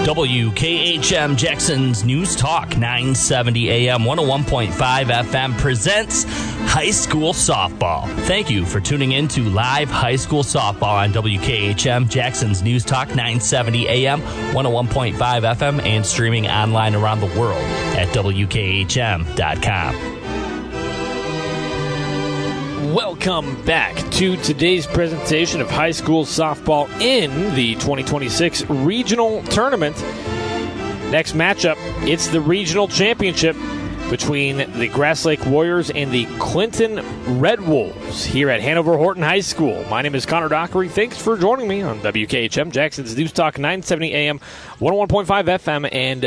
WKHM Jackson's News Talk 970 AM 101.5 FM presents High School Softball. Thank you for tuning in to live high school softball on WKHM Jackson's News Talk 970 AM 101.5 FM and streaming online around the world at WKHM.com. Welcome back to today's presentation of high school softball in the 2026 regional tournament. Next matchup, it's the regional championship between the Grass Lake Warriors and the Clinton Red Wolves here at Hanover Horton High School. My name is Connor Dockery. Thanks for joining me on WKHM Jackson's News Talk 970 AM 101.5 FM and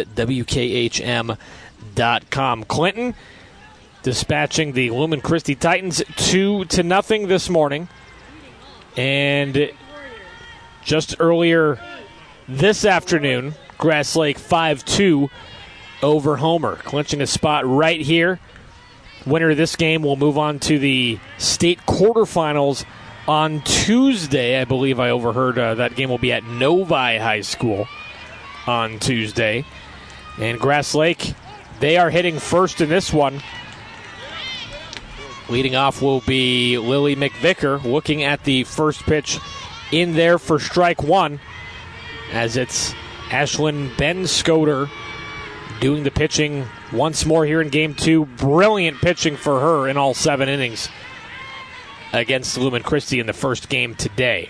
WKHM.com. Clinton dispatching the Lumen Christi Titans 2-0 this morning. And just earlier this afternoon, Grass Lake 5-2 over Homer, clinching a spot right here. Winner of this game will move on to the state quarterfinals on Tuesday. I believe I overheard that game will be at Novi High School on Tuesday. And Grass Lake, they are hitting first in this one. Leading off will be Lily McVicker, looking at the first pitch in there for strike one, as it's Ashlyn Benscoter doing the pitching once more here in Game 2. Brilliant pitching for her in all 7 innings against Lumen Christi in the first game today.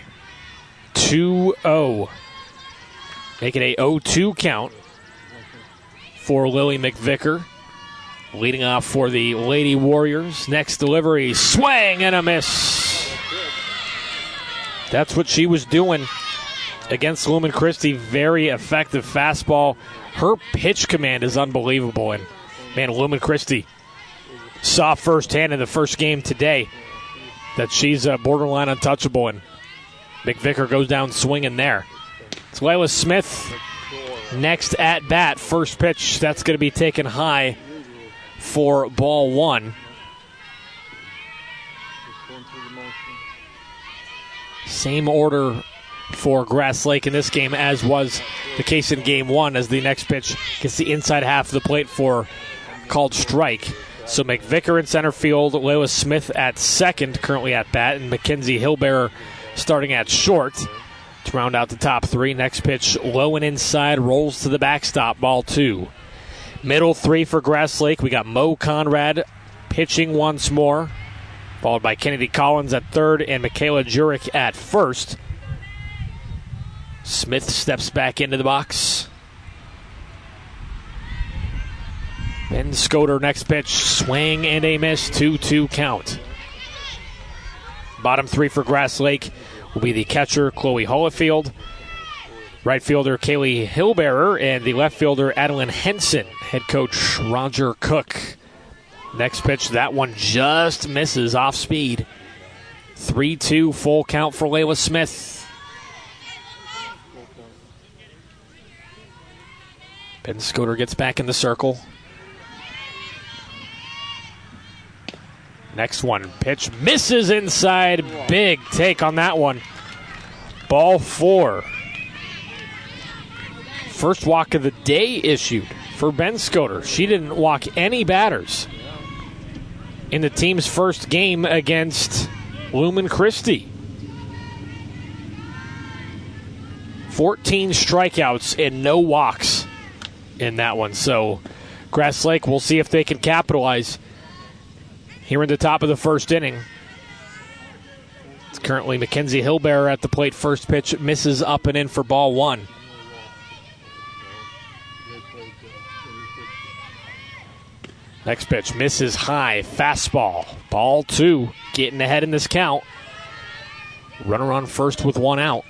2-0. Make it a 0-2 count for Lily McVicker. Leading off for the Lady Warriors. Next delivery, swing and a miss. That's what she was doing against Lumen Christi. Very effective fastball. Her pitch command is unbelievable. And, man, Lumen Christi saw firsthand in the first game today that she's borderline untouchable. And McVicker goes down swinging there. It's Layla Smith next at bat. First pitch, that's going to be taken high for ball one. Same order for Grass Lake in this game as was the case in Game 1, as the next pitch gets the inside half of the plate for called strike. So McVicker in center field, Layla Smith at second, currently at bat, and Mackenzie Hillbearer starting at short to round out the top three. Next pitch low and inside, rolls to the backstop, ball two. Middle three for Grass Lake. We got Mo Conrad pitching once more, followed by Kennedy Collins at third and Michaela Jurek at first. Smith steps back into the box. Benscoter next pitch, swing and a miss, 2-2 count. Bottom three for Grass Lake will be the catcher, Chloe Holofield, right fielder Kaylee Hillbearer, and the left fielder Adeline Henson. Head coach Roger Cook. Next pitch, that one just misses off speed. 3-2 full count for Layla Smith. Benscoter gets back in the circle. Next one, pitch misses inside. Big take on that one. Ball four. First walk of the day issued for Benscoter. She didn't walk any batters in the team's first game against Lumen Christi. 14 strikeouts and no walks in that one. So Grass Lake, we'll see if they can capitalize here in the top of the first inning. It's currently Mackenzie Hillbearer at the plate. First pitch misses up and in for ball one. Next pitch misses high, fastball. Ball two, getting ahead in this count. Runner on first with one out.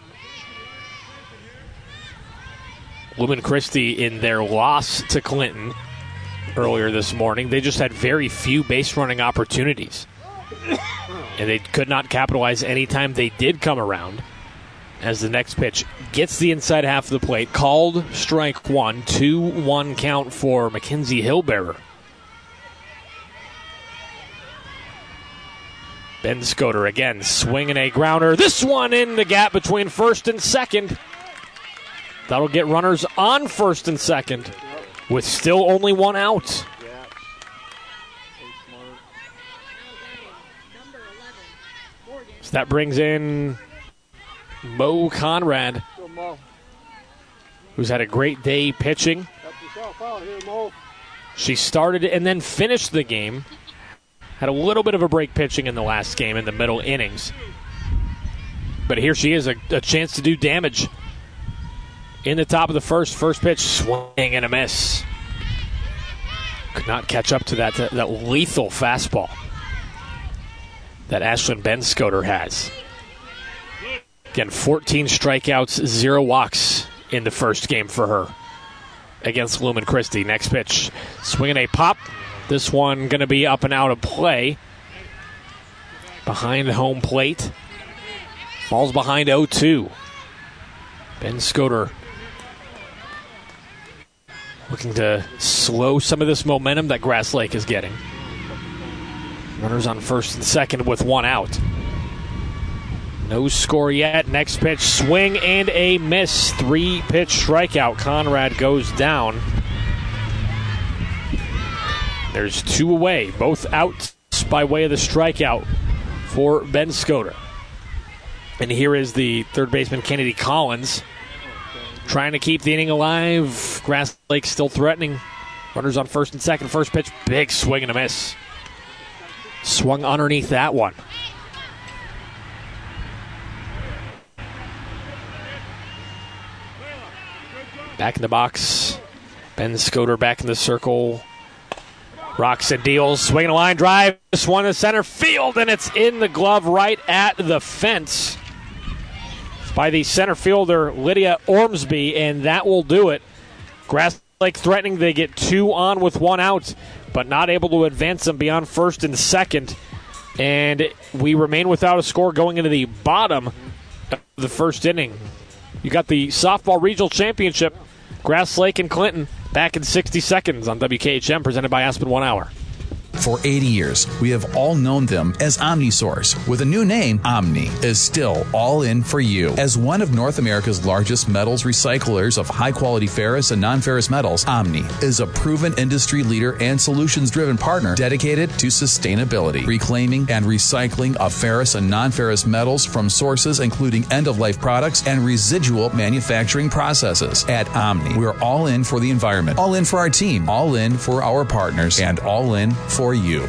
Lumen Christi, in their loss to Clinton earlier this morning, they just had very few base running opportunities. And they could not capitalize any time they did come around. As the next pitch gets the inside half of the plate. Called strike one, 2-1 count for Mackenzie Hillbearer. Benscoter again swinging a grounder. This one in the gap between first and second. That'll get runners on first and second with still only one out. So that brings in Mo Conrad, who's had a great day pitching. She started and then finished the game. Had a little bit of a break pitching in the last game in the middle innings. But here she is, a chance to do damage. In the top of the first pitch, swing and a miss. Could not catch up to that lethal fastball that Ashlyn Benscoter has. Again, 14 strikeouts, 0 walks in the first game for her against Lumen Christi. Next pitch, swinging a pop. This one going to be up and out of play. Behind home plate. Falls behind 0-2. Benscoter looking to slow some of this momentum that Grass Lake is getting. Runners on first and second with one out. No score yet. Next pitch, swing and a miss. 3-pitch strikeout. Conrad goes down. There's 2 away, both outs by way of the strikeout for Benscoter. And here is the third baseman, Kennedy Collins, trying to keep the inning alive. Grass Lake still threatening. Runners on first and second. First pitch, big swing and a miss. Swung underneath that one. Back in the box. Benscoter back in the circle. Rocks and deals. Swinging a line drive. This one to center field, and it's in the glove right at the fence by the center fielder, Lydia Ormsby, and that will do it. Grass Lake threatening. They get 2 on with 1 out, but not able to advance them beyond first and second. And we remain without a score going into the bottom of the first inning. You got the softball regional championship, Grass Lake and Clinton, back in 60 seconds on WKHM, presented by Aspen 1 Hour. For 80 years, we have all known them as OmniSource. With a new name, Omni is still all in for you. As one of North America's largest metals recyclers of high-quality ferrous and non-ferrous metals, Omni is a proven industry leader and solutions-driven partner dedicated to sustainability, reclaiming and recycling of ferrous and non-ferrous metals from sources including end-of-life products and residual manufacturing processes. At Omni, we're all in for the environment, all in for our team, all in for our partners, and all in for you.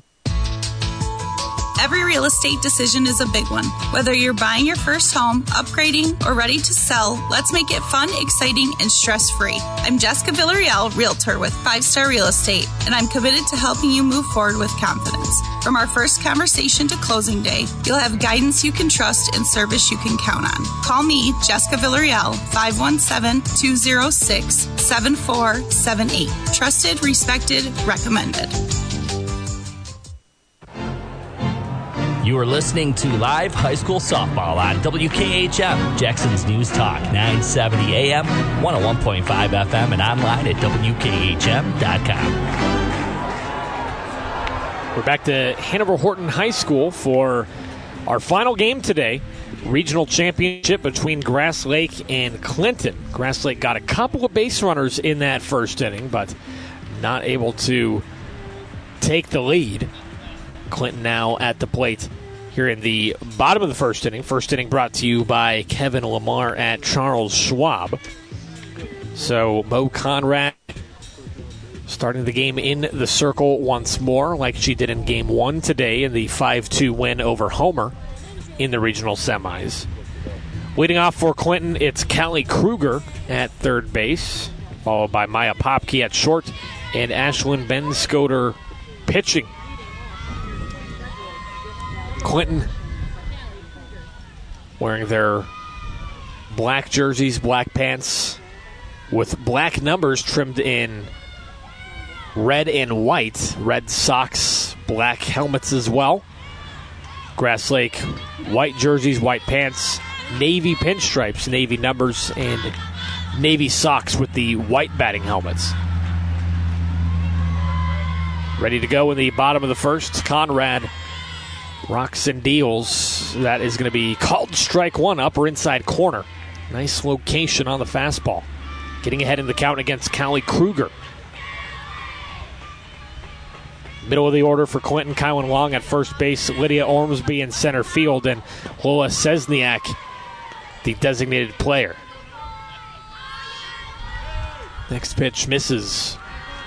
Every real estate decision is a big one. Whether you're buying your first home, upgrading, or ready to sell, let's make it fun, exciting, and stress-free. I'm Jessica Villarreal, Realtor with 5 Star Real Estate, and I'm committed to helping you move forward with confidence. From our first conversation to closing day, you'll have guidance you can trust and service you can count on. Call me, Jessica Villarreal, 517-206-7478. Trusted, respected, recommended. You are listening to live high school softball on WKHM, Jackson's News Talk, 970 AM, 101.5 FM, and online at WKHM.com. We're back to Hanover Horton High School for our final game today, regional championship between Grass Lake and Clinton. Grass Lake got a couple of base runners in that first inning, but not able to take the lead. Clinton now at the plate here in the bottom of the first inning. First inning brought to you by Kevin Lamar at Charles Schwab. So Mo Conrad starting the game in the circle once more, like she did in Game 1 today in the 5-2 win over Homer in the regional semis. Leading off for Clinton, it's Callie Kruger at third base, followed by Maya Popke at short, and Ashlyn Benscoter pitching. Clinton wearing their black jerseys, black pants, with black numbers trimmed in red and white. Red socks, black helmets as well. Grass Lake, white jerseys, white pants, navy pinstripes, navy numbers, and navy socks with the white batting helmets. Ready to go in the bottom of the first. Conrad rocks and deals. That is going to be called strike one, upper inside corner. Nice location on the fastball. Getting ahead in the count against Callie Kruger. Middle of the order for Clinton, Kylan Long at first base, Lydia Ormsby in center field, and Lola Sesniak, the designated player. Next pitch misses.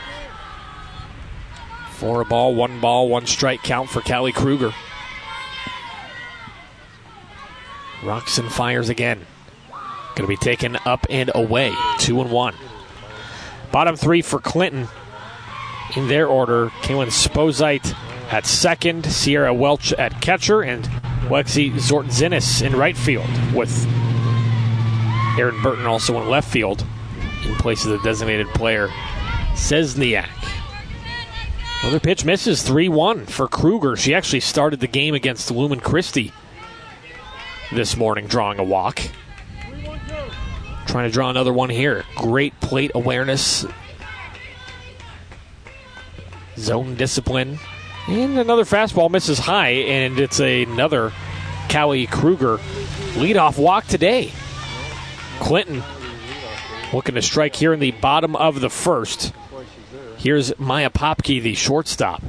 4 ball, 1 strike count for Callie Kruger. Roxon fires again. Going to be taken up and away. 2-1. Bottom 3 for Clinton. In their order, Kaylin Sposite at second, Sierra Welch at catcher, and Lexi Zortzinis in right field, with Aaron Burton also in left field in place of the designated player Sesniak. Another pitch misses. 3-1 for Kruger. She actually started the game against Lumen Christi this morning, drawing a walk. Trying to draw another one here. Great plate awareness. Zone discipline. And another fastball misses high, and it's another Callie Kruger leadoff walk today. Clinton looking to strike here in the bottom of the first. Here's Maya Popke, the shortstop.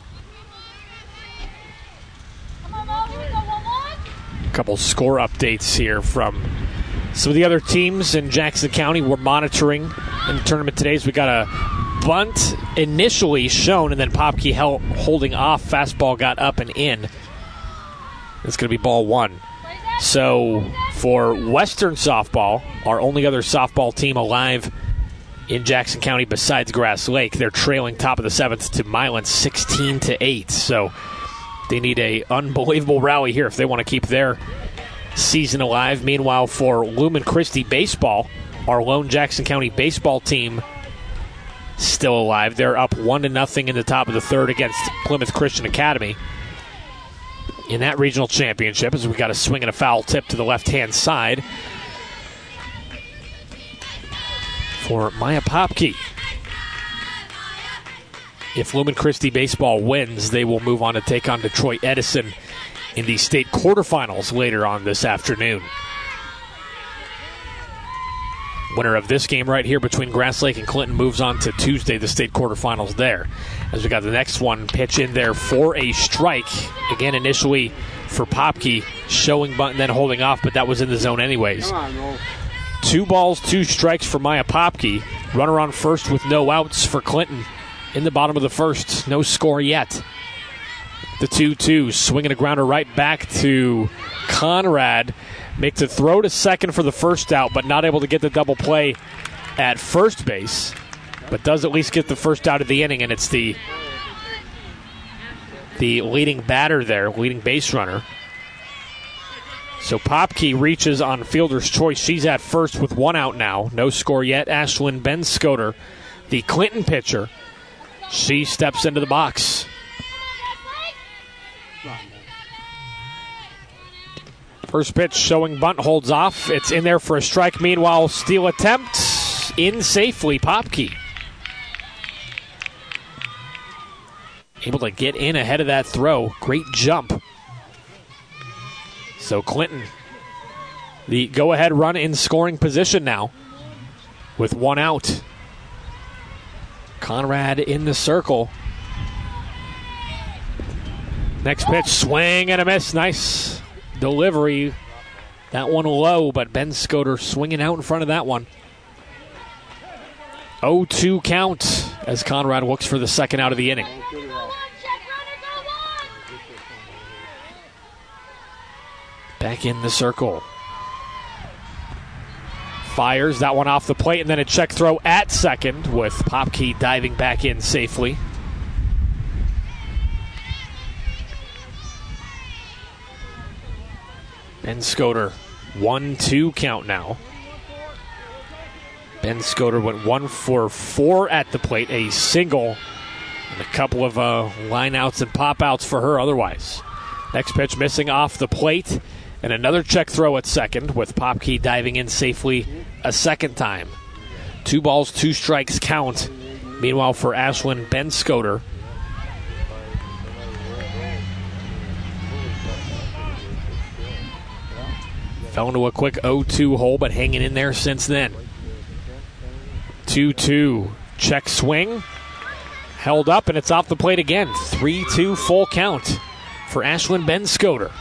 A couple score updates here from some of the other teams in Jackson County we're monitoring in the tournament today. So we got a bunt initially shown, and then Popke holding off. Fastball got up and in. It's going to be ball 1. So for Western softball, our only other softball team alive in Jackson County besides Grass Lake, they're trailing top of the 7th to Milan 16-8. So they need a unbelievable rally here if they want to keep their season alive. Meanwhile, for Lumen Christi baseball, our lone Jackson County baseball team still alive. They're up 1-0 in the top of the 3rd against Plymouth Christian Academy in that regional championship, as we got a swing and a foul tip to the left-hand side for Maya Popke. If Lumen Christi baseball wins, they will move on to take on Detroit Edison in the state quarterfinals later on this afternoon. Winner of this game right here between Grass Lake and Clinton moves on to Tuesday, the state quarterfinals there. As we got the next one, pitch in there for a strike. Again, initially for Popke, showing bunt and then holding off, but that was in the zone anyways. 2 balls, 2 strikes for Maya Popke. Runner on first with no outs for Clinton in the bottom of the first. No score yet. The 2-2, swinging a grounder right back to Conrad. Makes a throw to second for the first out, but not able to get the double play at first base. But does at least get the first out of the inning, and it's the leading batter there, leading base runner. So Popke reaches on fielder's choice. She's at first with 1 out now. No score yet. Ashlyn Benscoter, the Clinton pitcher, she steps into the box. First pitch showing bunt, holds off. It's in there for a strike. Meanwhile, steal attempt in safely. Popke able to get in ahead of that throw. Great jump. So Clinton, the go-ahead run in scoring position now with 1 out. Conrad in the circle. Next pitch, swing and a miss. Nice delivery. That one low, but Benscoter swinging out in front of that one. 0-2 count as Conrad looks for the second out of the inning. Back in the circle. Fires that one off the plate, and then a check throw at second with Popke diving back in safely. Benscoter, 1-2 count now. Benscoter went 1 for 4 at the plate, a single, and a couple of line outs and pop outs for her otherwise. Next pitch missing off the plate, and another check throw at second with Popke diving in safely a second time. 2 balls, 2 strikes count. Meanwhile, for Ashlyn Benscoter, Fell into a quick 0-2 hole, but hanging in there since then. 2-2. Check swing. Held up, and it's off the plate again. 3-2 full count for Ashlyn Benscoter.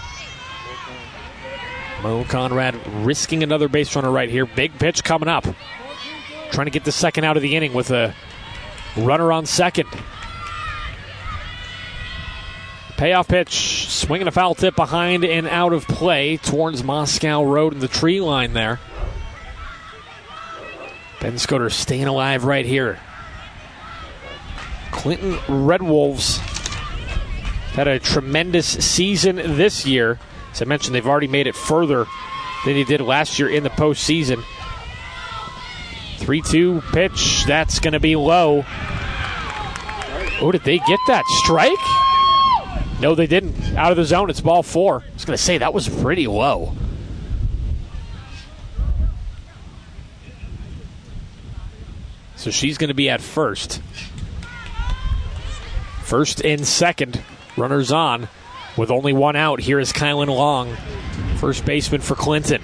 Mo Conrad risking another base runner right here. Big pitch coming up. Trying to get the second out of the inning with a runner on second. Payoff pitch. Swinging a foul tip behind and out of play towards Moscow Road and the tree line there. Benscoter staying alive right here. Clinton Red Wolves had a tremendous season this year. As I mentioned, they've already made it further than they did last year in the postseason. 3-2 pitch. That's going to be low. Oh, did they get that strike? No, they didn't. Out of the zone, it's ball 4. I was going to say, that was pretty low. So she's going to be at first. First and second, runners on. With only one out, here is Kylan Long, first baseman for Clinton.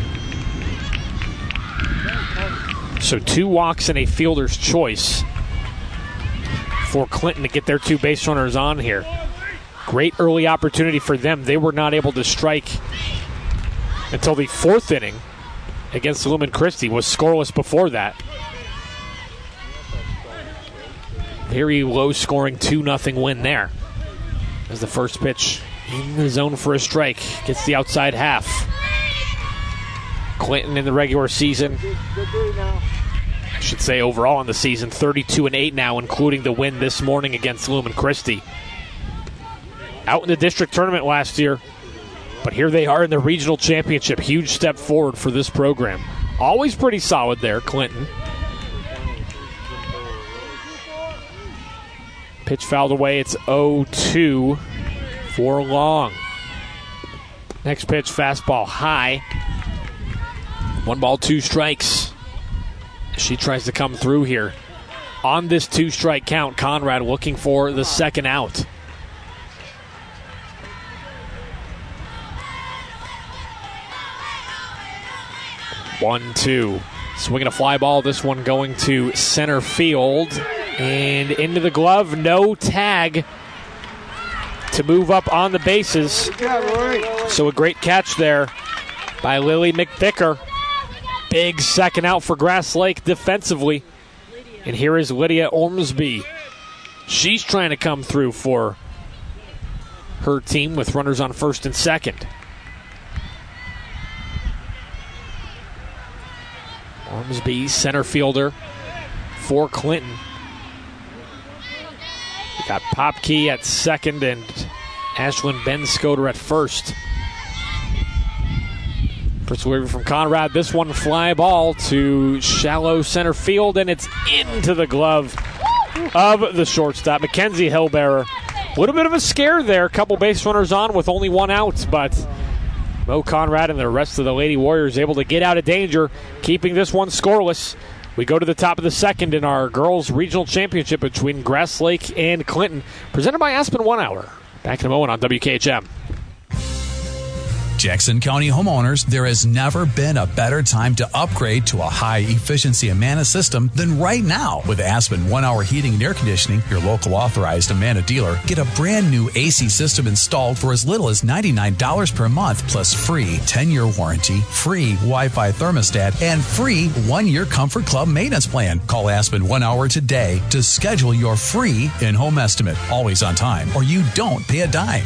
So 2 walks and a fielder's choice for Clinton to get their 2 base runners on here. Great early opportunity for them. They were not able to strike until the 4th inning against Lumen Christi. Was scoreless before that. Very low-scoring 2-0 win there. As the first pitch in the zone for a strike. Gets the outside half. Clinton in the regular season, I should say overall in the season, 32-8 now, including the win this morning against Lumen Christi. Out in the district tournament last year, but here they are in the regional championship. Huge step forward for this program. Always pretty solid there, Clinton. Pitch fouled away. It's 0-2 for Long. Next pitch, fastball high. 1 ball, 2 strikes. She tries to come through here. On this 2-strike count, Conrad looking for the second out. One, 2. Swinging a fly ball. This one going to center field. And into the glove, no tag to move up on the bases. So a great catch there by Lily McVicker. Big second out for Grass Lake defensively. And here is Lydia Ormsby. She's trying to come through for her team with runners on first and second. Ormsby, center fielder for Clinton. We got Popkey at second and Ashlyn Benscoter at first. First delivery from Conrad. This one fly ball to shallow center field, and it's into the glove of the shortstop, Mackenzie Hillbearer. A little bit of a scare there. A couple base runners on with only 1 out, but Mo Conrad and the rest of the Lady Warriors able to get out of danger, keeping this one scoreless. We go to the top of the second in our girls' regional championship between Grass Lake and Clinton, presented by Aspen 1 Hour. Back in a moment on WKHM. Jackson County homeowners, there has never been a better time to upgrade to a high-efficiency Amana system than right now. With Aspen 1 Hour Heating and Air Conditioning, your local authorized Amana dealer, get a brand new AC system installed for as little as $99 per month, plus free 10-year warranty, free Wi-Fi thermostat, and free 1-year Comfort Club maintenance plan. Call Aspen 1 Hour today to schedule your free in-home estimate. Always on time, or you don't pay a dime.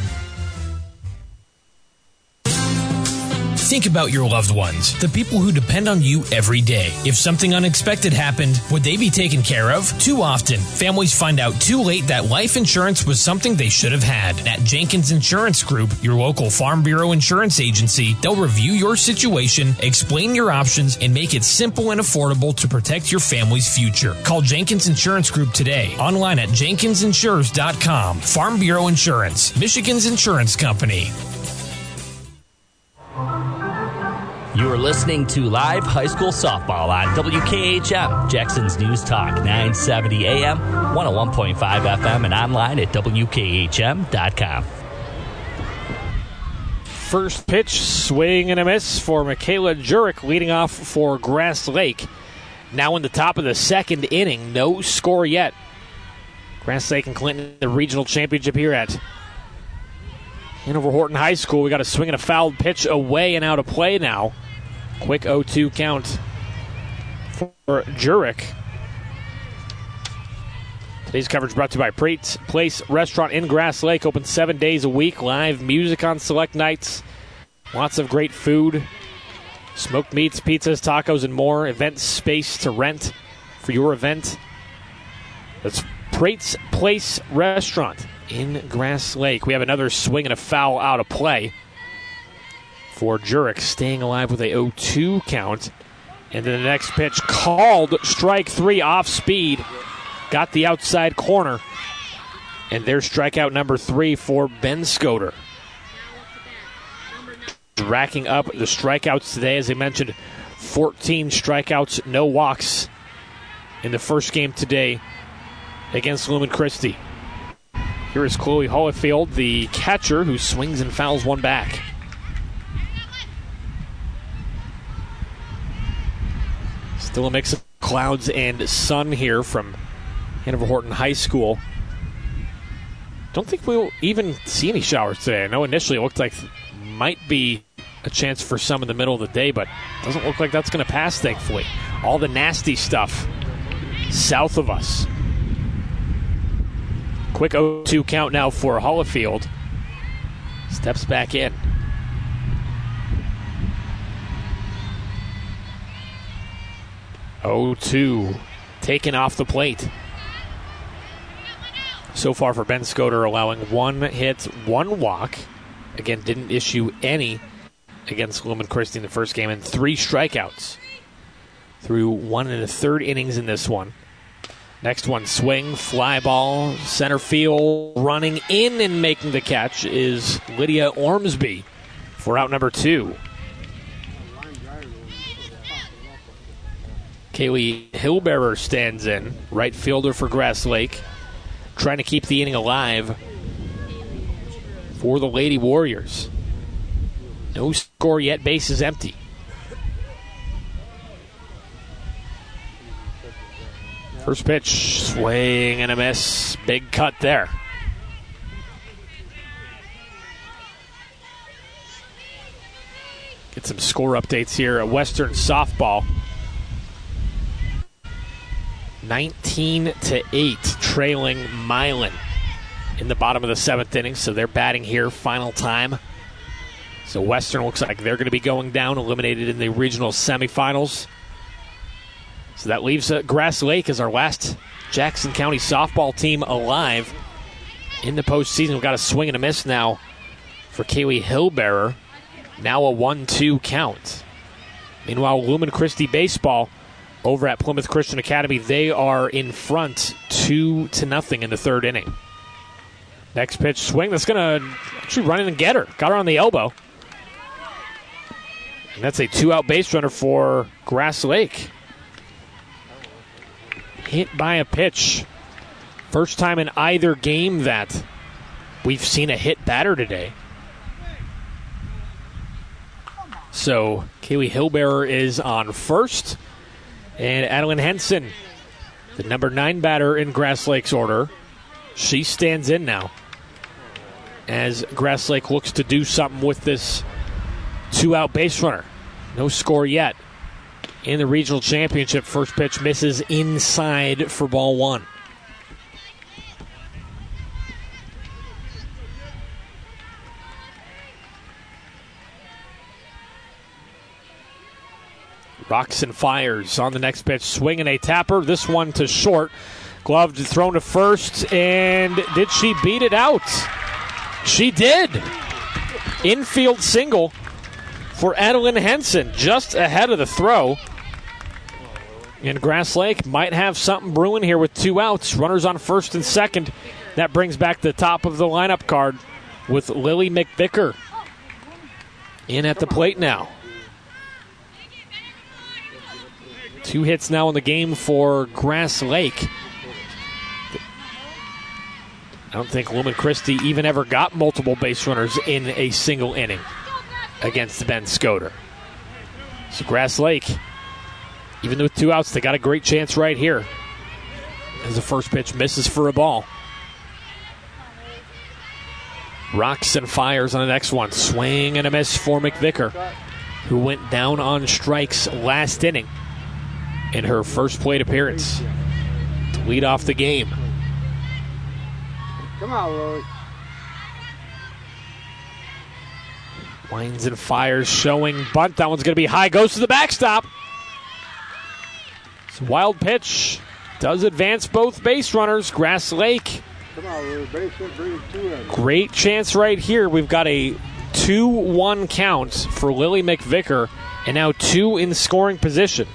Think about your loved ones, the people who depend on you every day. If something unexpected happened, would they be taken care of? Too often, families find out too late that life insurance was something they should have had. At Jenkins Insurance Group, your local Farm Bureau insurance agency, they'll review your situation, explain your options, and make it simple and affordable to protect your family's future. Call Jenkins Insurance Group today, online at jenkinsinsures.com. Farm Bureau Insurance, Michigan's insurance company. You are listening to live high school softball on WKHM, Jackson's News Talk, 970 AM, 101.5 FM, and online at WKHM.com. First pitch, swing and a miss for Michaela Jurek, leading off for Grass Lake. Now in the top of the second inning, no score yet. Grass Lake and Clinton, the regional championship here at Hanover Horton High School. We got a swing and a fouled pitch away and out of play now. Quick 0-2 count for Jurek. Today's coverage brought to you by Prate's Place Restaurant in Grass Lake. Open 7 days a week. Live music on select nights. Lots of great food. Smoked meats, pizzas, tacos, and more. Event space to rent for your event. That's Prate's Place Restaurant in Grass Lake. We have another swing and a foul out of play for Jurek, staying alive with a 0-2 count. And then the next pitch called strike 3 off speed. Got the outside corner. And there's strikeout number 3 for Ben Scoder. Racking up the strikeouts today. As I mentioned, 14 strikeouts, no walks in the first game today against Lumen Christi. Here is Chloe Holifield, the catcher, who swings and fouls one back. Still a mix of clouds and sun here from Hanover Horton High School. Don't think we'll even see any showers today. I know initially it looked like might be a chance for some in the middle of the day, but doesn't look like that's going to pass, thankfully. All the nasty stuff south of us. Quick 0-2 count now for Holifield. Steps back in. Oh-2 taken off the plate. So far for Ben Scoder, allowing 1 hit, 1 walk. Again, didn't issue any against Lumen Christi in the first game, and 3 strikeouts through 1 1/3 innings in this one. Next one, swing, fly ball, center field. Running in and making the catch is Lydia Ormsby for out number 2. Kaylee Hillbearer stands in, right fielder for Grass Lake, trying to keep the inning alive for the Lady Warriors. No score yet, base is empty. First pitch, swing and a miss. Big cut there. Get some score updates here at Western Softball. 19-8, trailing Milan in the bottom of the 7th inning, so they're batting here, final time. So Western looks like they're going to be going down, eliminated in the regional semifinals. So that leaves Grass Lake as our last Jackson County softball team alive in the postseason. We've got a swing and a miss now for Kaylee Hillbearer. Now a 1-2 count. Meanwhile, Lumen Christi baseball over at Plymouth Christian Academy, they are in front 2-0 in the 3rd inning. Next pitch, swing. That's going to actually run in and get her. Got her on the elbow. And that's a 2-out base runner for Grass Lake. Hit by a pitch. First time in either game that we've seen a hit batter today. So Kaylee Hillbearer is on first. And Adeline Henson, the number 9 batter in Grass Lake's order, she stands in now as Grass Lake looks to do something with this 2-out base runner. No score yet in the regional championship. First pitch misses inside for ball 1. Rocks and fires on the next pitch. Swinging a tapper. This one to short. Gloved, thrown to first. And did she beat it out? She did. Infield single for Adeline Henson. Just ahead of the throw. And Grass Lake might have something brewing here with 2 outs. Runners on first and second. That brings back the top of the lineup card with Lily McVicker in at the plate now. 2 hits now in the game for Grass Lake. I don't think Lumen Christi even ever got multiple base runners in a single inning. against Ben Scoter. So Grass Lake, even with 2 outs, they got a great chance right here. As the first pitch misses for a ball. Rocks and fires on the next one. Swing and a miss for McVicker, who went down on strikes last inning in her first plate appearance to lead off the game. Come on, Lily. Winds and fires showing bunt. That one's going to be high. Goes to the backstop. It's a wild pitch. Does advance both base runners. Grass Lake. Come on, Lily. Base hit, bring 2 in. Great chance right here. We've got a 2-1 count for Lily McVicker, and now 2 in scoring position.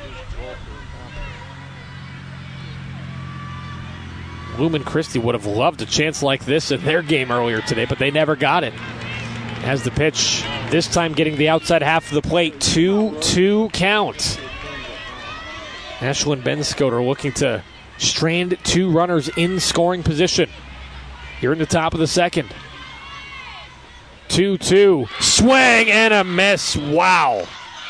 Lumen Christi would have loved a chance like this in their game earlier today, but they never got it. As the pitch, this time getting the outside half of the plate, 2-2 count. Ashlyn Ben Scoter looking to strand 2 runners in scoring position here in the top of the second. 2-2. Swing and a miss. Wow.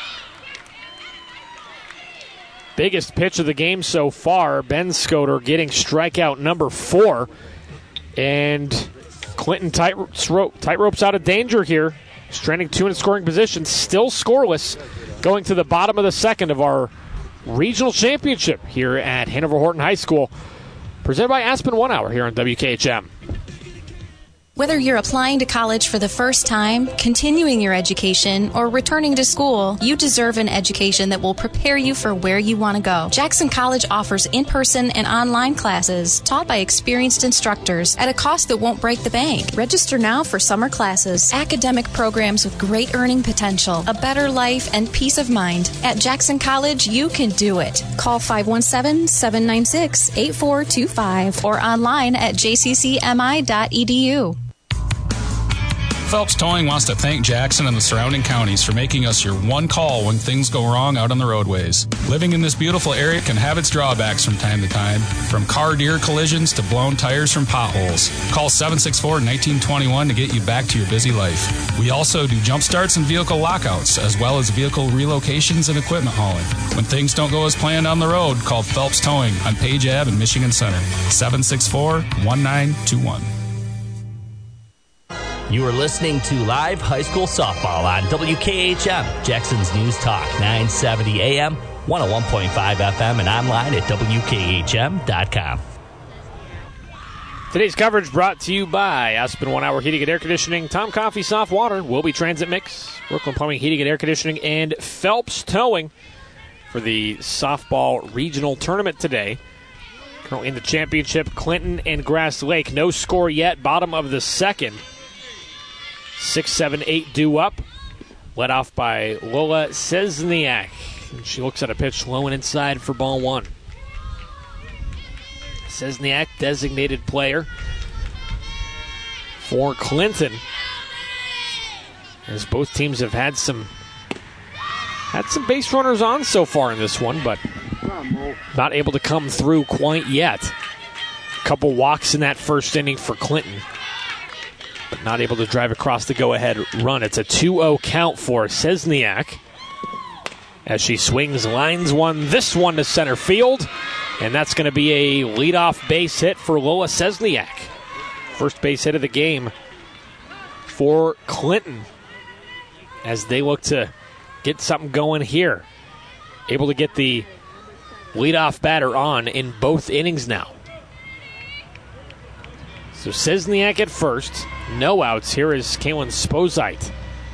Biggest pitch of the game so far. Ben Scoter getting strikeout number 4. And Clinton tightropes out of danger here. Stranding 2 in scoring position. Still scoreless. Going to the bottom of the second of our regional championship here at Hanover Horton High School. Presented by Aspen 1 Hour here on WKHM. Whether you're applying to college for the first time, continuing your education, or returning to school, you deserve an education that will prepare you for where you want to go. Jackson College offers in-person and online classes taught by experienced instructors at a cost that won't break the bank. Register now for summer classes, academic programs with great earning potential, a better life, and peace of mind. At Jackson College, you can do it. Call 517-796-8425 or online at jccmi.edu. Phelps Towing wants to thank Jackson and the surrounding counties for making us your one call when things go wrong out on the roadways. Living in this beautiful area can have its drawbacks from time to time, from car deer collisions to blown tires from potholes. Call 764-1921 to get you back to your busy life. We also do jump starts and vehicle lockouts, as well as vehicle relocations and equipment hauling. When things don't go as planned on the road, call Phelps Towing on Page Ave in Michigan Center, 764-1921. You are listening to live high school softball on WKHM, Jackson's News Talk, 970 AM, 101.5 FM, and online at WKHM.com. Today's coverage brought to you by Aspen 1 Hour Heating and Air Conditioning, Tom Coffee Soft Water, Wilby Transit Mix, Brooklyn Plumbing, Heating and Air Conditioning, and Phelps Towing for the softball regional tournament today. Currently in the championship, Clinton and Grass Lake. No score yet, bottom of the second. 6, 7, 8 due up. Led off by Lola Sezniak. She looks at a pitch low and inside for ball 1. Sezniak, designated player for Clinton. As both teams have had some base runners on so far in this one, but not able to come through quite yet. A couple walks in that first inning for Clinton, but not able to drive across the go-ahead run. It's a 2-0 count for Sezniak as she swings, lines this one to center field, and that's going to be a leadoff base hit for Lola Sezniak. First base hit of the game for Clinton as they look to get something going here. Able to get the leadoff batter on in both innings now. So Sezniak at first. No outs. Here is Kaylin Sposite.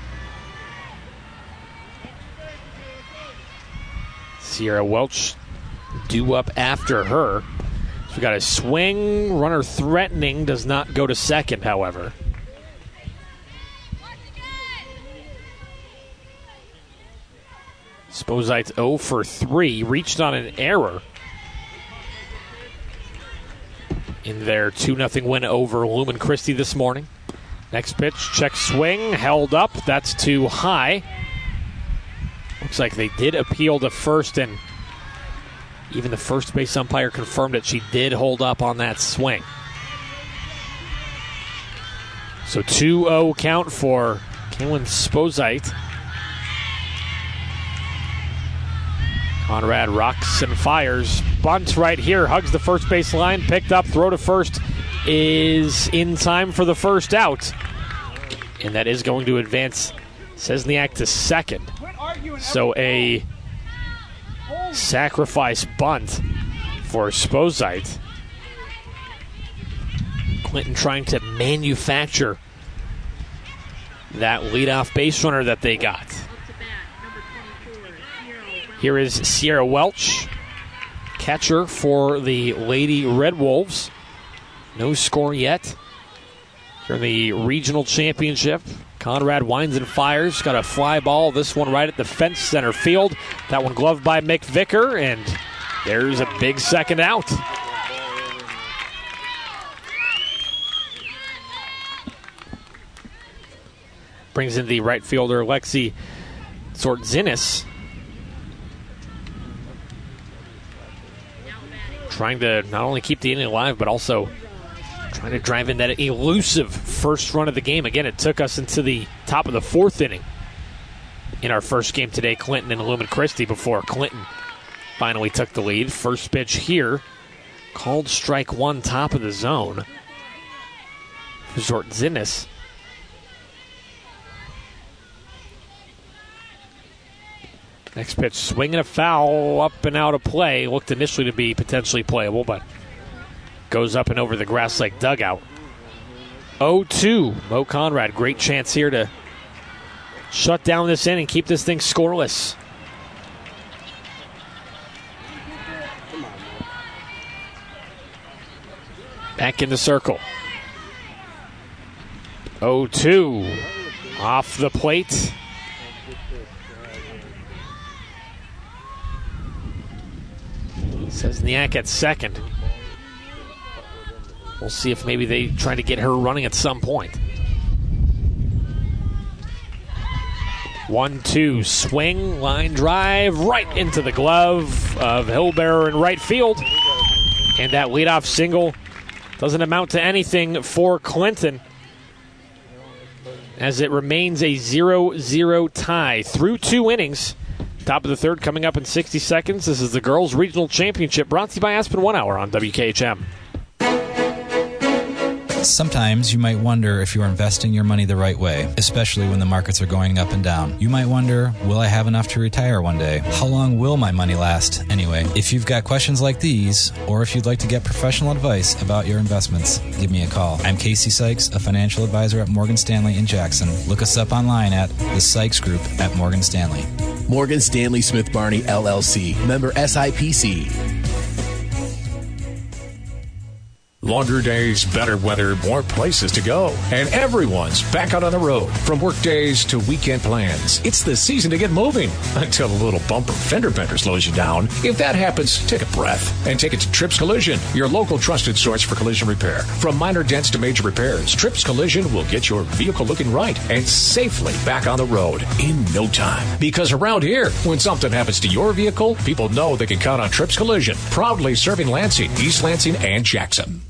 Sierra Welch due up after her. So we got a swing. Runner threatening. Does not go to second, however. Sposite's 0 for 3. Reached on an error in their 2-0 win over Lumen Christi this morning. Next pitch, check swing, held up. That's too high. Looks like they did appeal to first, and even the first base umpire confirmed that she did hold up on that swing. So 2-0 count for Kaylin Sposite. Conrad rocks and fires. Bunt right here. Hugs the first base line. Picked up. Throw to first is in time for the first out. And that is going to advance Cesniak to second. So a sacrifice bunt for Sposite. Clinton trying to manufacture that leadoff base runner that they got. Here is Sierra Welch, catcher for the Lady Red Wolves. No score yet. Here in the regional championship, Conrad winds and fires. Got a fly ball. This one right at the fence center field. That one gloved by Mick Vicker, and there's a big second out. Brings in the right fielder, Lexi Sortzinis. Trying to not only keep the inning alive, but also trying to drive in that elusive first run of the game. Again, it took us into the top of the fourth inning in our first game today, Clinton and Lumen Christi, before Clinton finally took the lead. First pitch here, called strike one, top of the zone. Sortzinis. Next pitch, swinging a foul, up and out of play. Looked initially to be potentially playable, but goes up and over the Grass Lake dugout. 0-2, Mo Conrad. Great chance here to shut down this inning, keep this thing scoreless. Back in the circle. 0-2, off the plate. Cesniak at second. We'll see if maybe they try to get her running at some point. 1-2, swing, line drive, right into the glove of Hillbearer in right field. And that leadoff single doesn't amount to anything for Clinton, as it remains a 0-0 tie through 2 innings. Top of the third coming up in 60 seconds. This is the Girls Regional Championship, brought to you by Aspen 1 Hour on WKHM. Sometimes you might wonder if you're investing your money the right way, especially when the markets are going up and down. You might wonder, will I have enough to retire one day? How long will my money last anyway? If you've got questions like these, or if you'd like to get professional advice about your investments, give me a call. I'm Casey Sykes, a financial advisor at Morgan Stanley in Jackson. Look us up online at the Sykes Group at Morgan Stanley. Morgan Stanley Smith Barney, LLC. Member SIPC. Longer days, better weather, more places to go. And everyone's back out on the road. From work days to weekend plans. It's the season to get moving. Until a little bumper fender bender slows you down. If that happens, take a breath and take it to Trips Collision, your local trusted source for collision repair. From minor dents to major repairs, Trips Collision will get your vehicle looking right and safely back on the road in no time. Because around here, when something happens to your vehicle, people know they can count on Trips Collision. Proudly serving Lansing, East Lansing, and Jackson.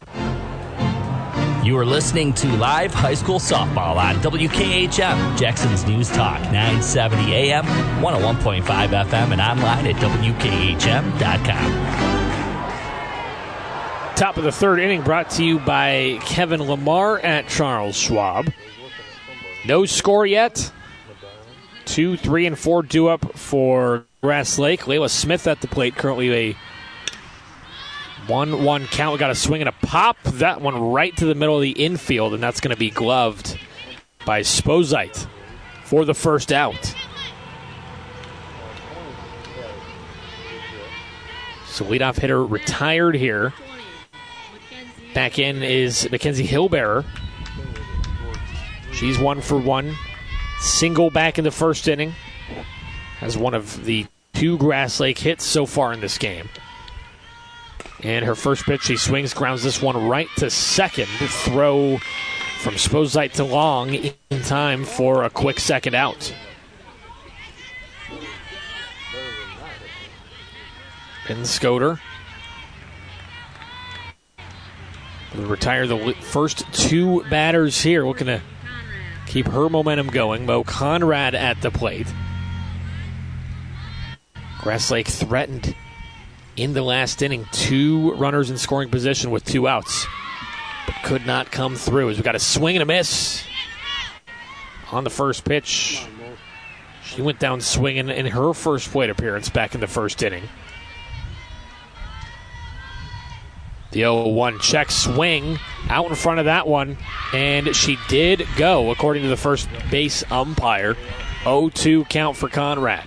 You are listening to live high school softball on WKHM, Jackson's News Talk, 970 AM, 101.5 FM, and online at WKHM.com. Top of the third inning brought to you by Kevin Lamar at Charles Schwab. No score yet. 2, 3, and 4 due up for Grass Lake. Layla Smith at the plate, currently a 1-1 count. We got a swing and a pop. That one right to the middle of the infield, and that's going to be gloved by Sposite for the first out. So leadoff hitter retired here. Back in is Mackenzie Hillbearer. She's 1 for 1. Single back in the first inning. Has one of the 2 Grass Lake hits so far in this game. And her first pitch, she swings, grounds this one right to second. Throw from Sposite to Long in time for a quick second out. Ben Scoder will retire the first 2 batters here. Looking to keep her momentum going. Mo Conrad at the plate. Grass Lake threatened in the last inning. 2 runners in scoring position with 2 outs, but could not come through as we got a swing and a miss on the first pitch. She went down swinging in her first plate appearance back in the first inning. The 0-1 check swing out in front of that one, and she did go, according to the first base umpire. 0-2 count for Conrad.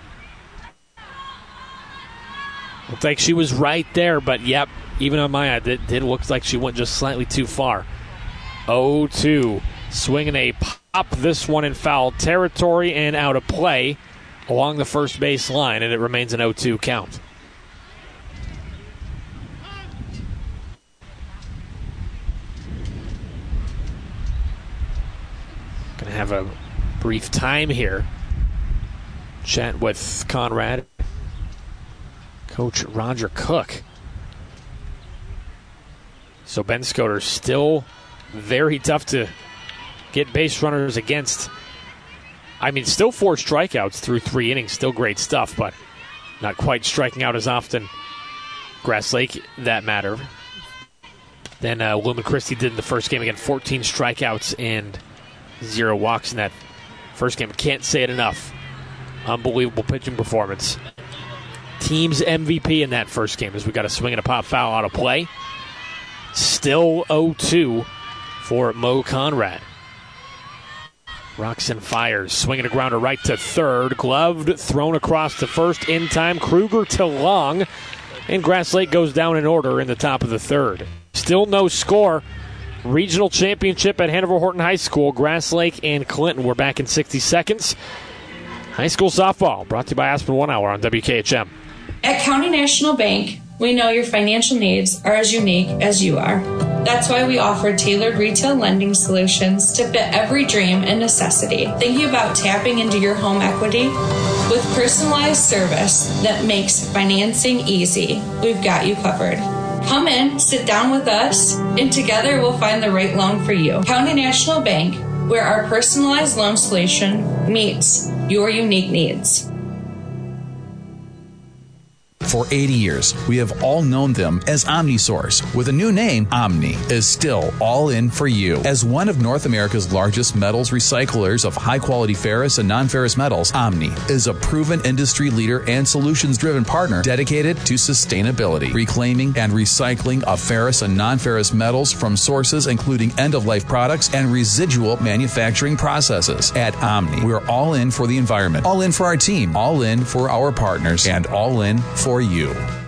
I think she was right there, but yep, even on my eye, it did look like she went just slightly too far. 0-2, swinging a pop, this one in foul territory and out of play along the first base line, and it remains an 0-2 count. Going to have a brief time here. Chat with Conrad. Coach Roger Cook. So Ben Scoter still very tough to get base runners against. I mean, still 4 strikeouts through 3 innings. Still great stuff, but not quite striking out as often. Grass Lake, that matter. Then Lumen Christi did in the first game again. 14 strikeouts and 0 walks in that first game. Can't say it enough. Unbelievable pitching performance. Team's MVP in that first game as we got a swing and a pop foul out of play. Still 0-2 for Mo Conrad. Rocks and fires. Swinging a grounder right to third. Gloved, thrown across to first in time. Kruger to long. And Grass Lake goes down in order in the top of the third. Still no score. Regional championship at Hanover Horton High School. Grass Lake and Clinton. We're back in 60 seconds. High school softball brought to you by Aspen 1 Hour on WKHM. At County National Bank, we know your financial needs are as unique as you are. That's why we offer tailored retail lending solutions to fit every dream and necessity. Thinking about tapping into your home equity? With personalized service that makes financing easy, we've got you covered. Come in, sit down with us, and together we'll find the right loan for you. County National Bank, where our personalized loan solution meets your unique needs. For 80 years, we have all known them as OmniSource. With a new name, Omni is still all in for you. As one of North America's largest metals recyclers of high-quality ferrous and non-ferrous metals, Omni is a proven industry leader and solutions-driven partner dedicated to sustainability, reclaiming and recycling of ferrous and non-ferrous metals from sources including end-of-life products and residual manufacturing processes. At Omni, we're all in for the environment, all in for our team, all in for our partners, and all in for you.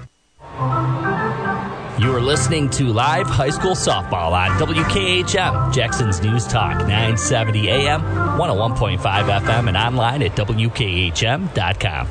You are listening to live high school softball on WKHM, Jackson's News Talk, 970 AM, 101.5 FM, and online at WKHM.com.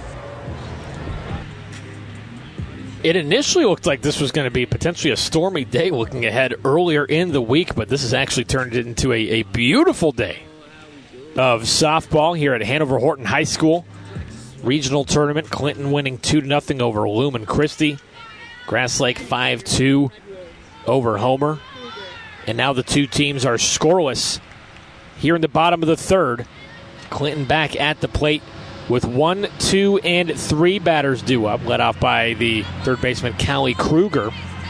It initially looked like this was going to be potentially a stormy day looking ahead earlier in the week, but this has actually turned it into a beautiful day of softball here at Hanover Horton High School. Regional tournament, Clinton winning 2-0 over Lumen Christi. Grass Lake 5-2 over Homer. And now the two teams are scoreless here in the bottom of the third. Clinton back at the plate with 1, 2, and 3 batters due up, led off by the third baseman Callie Kruger.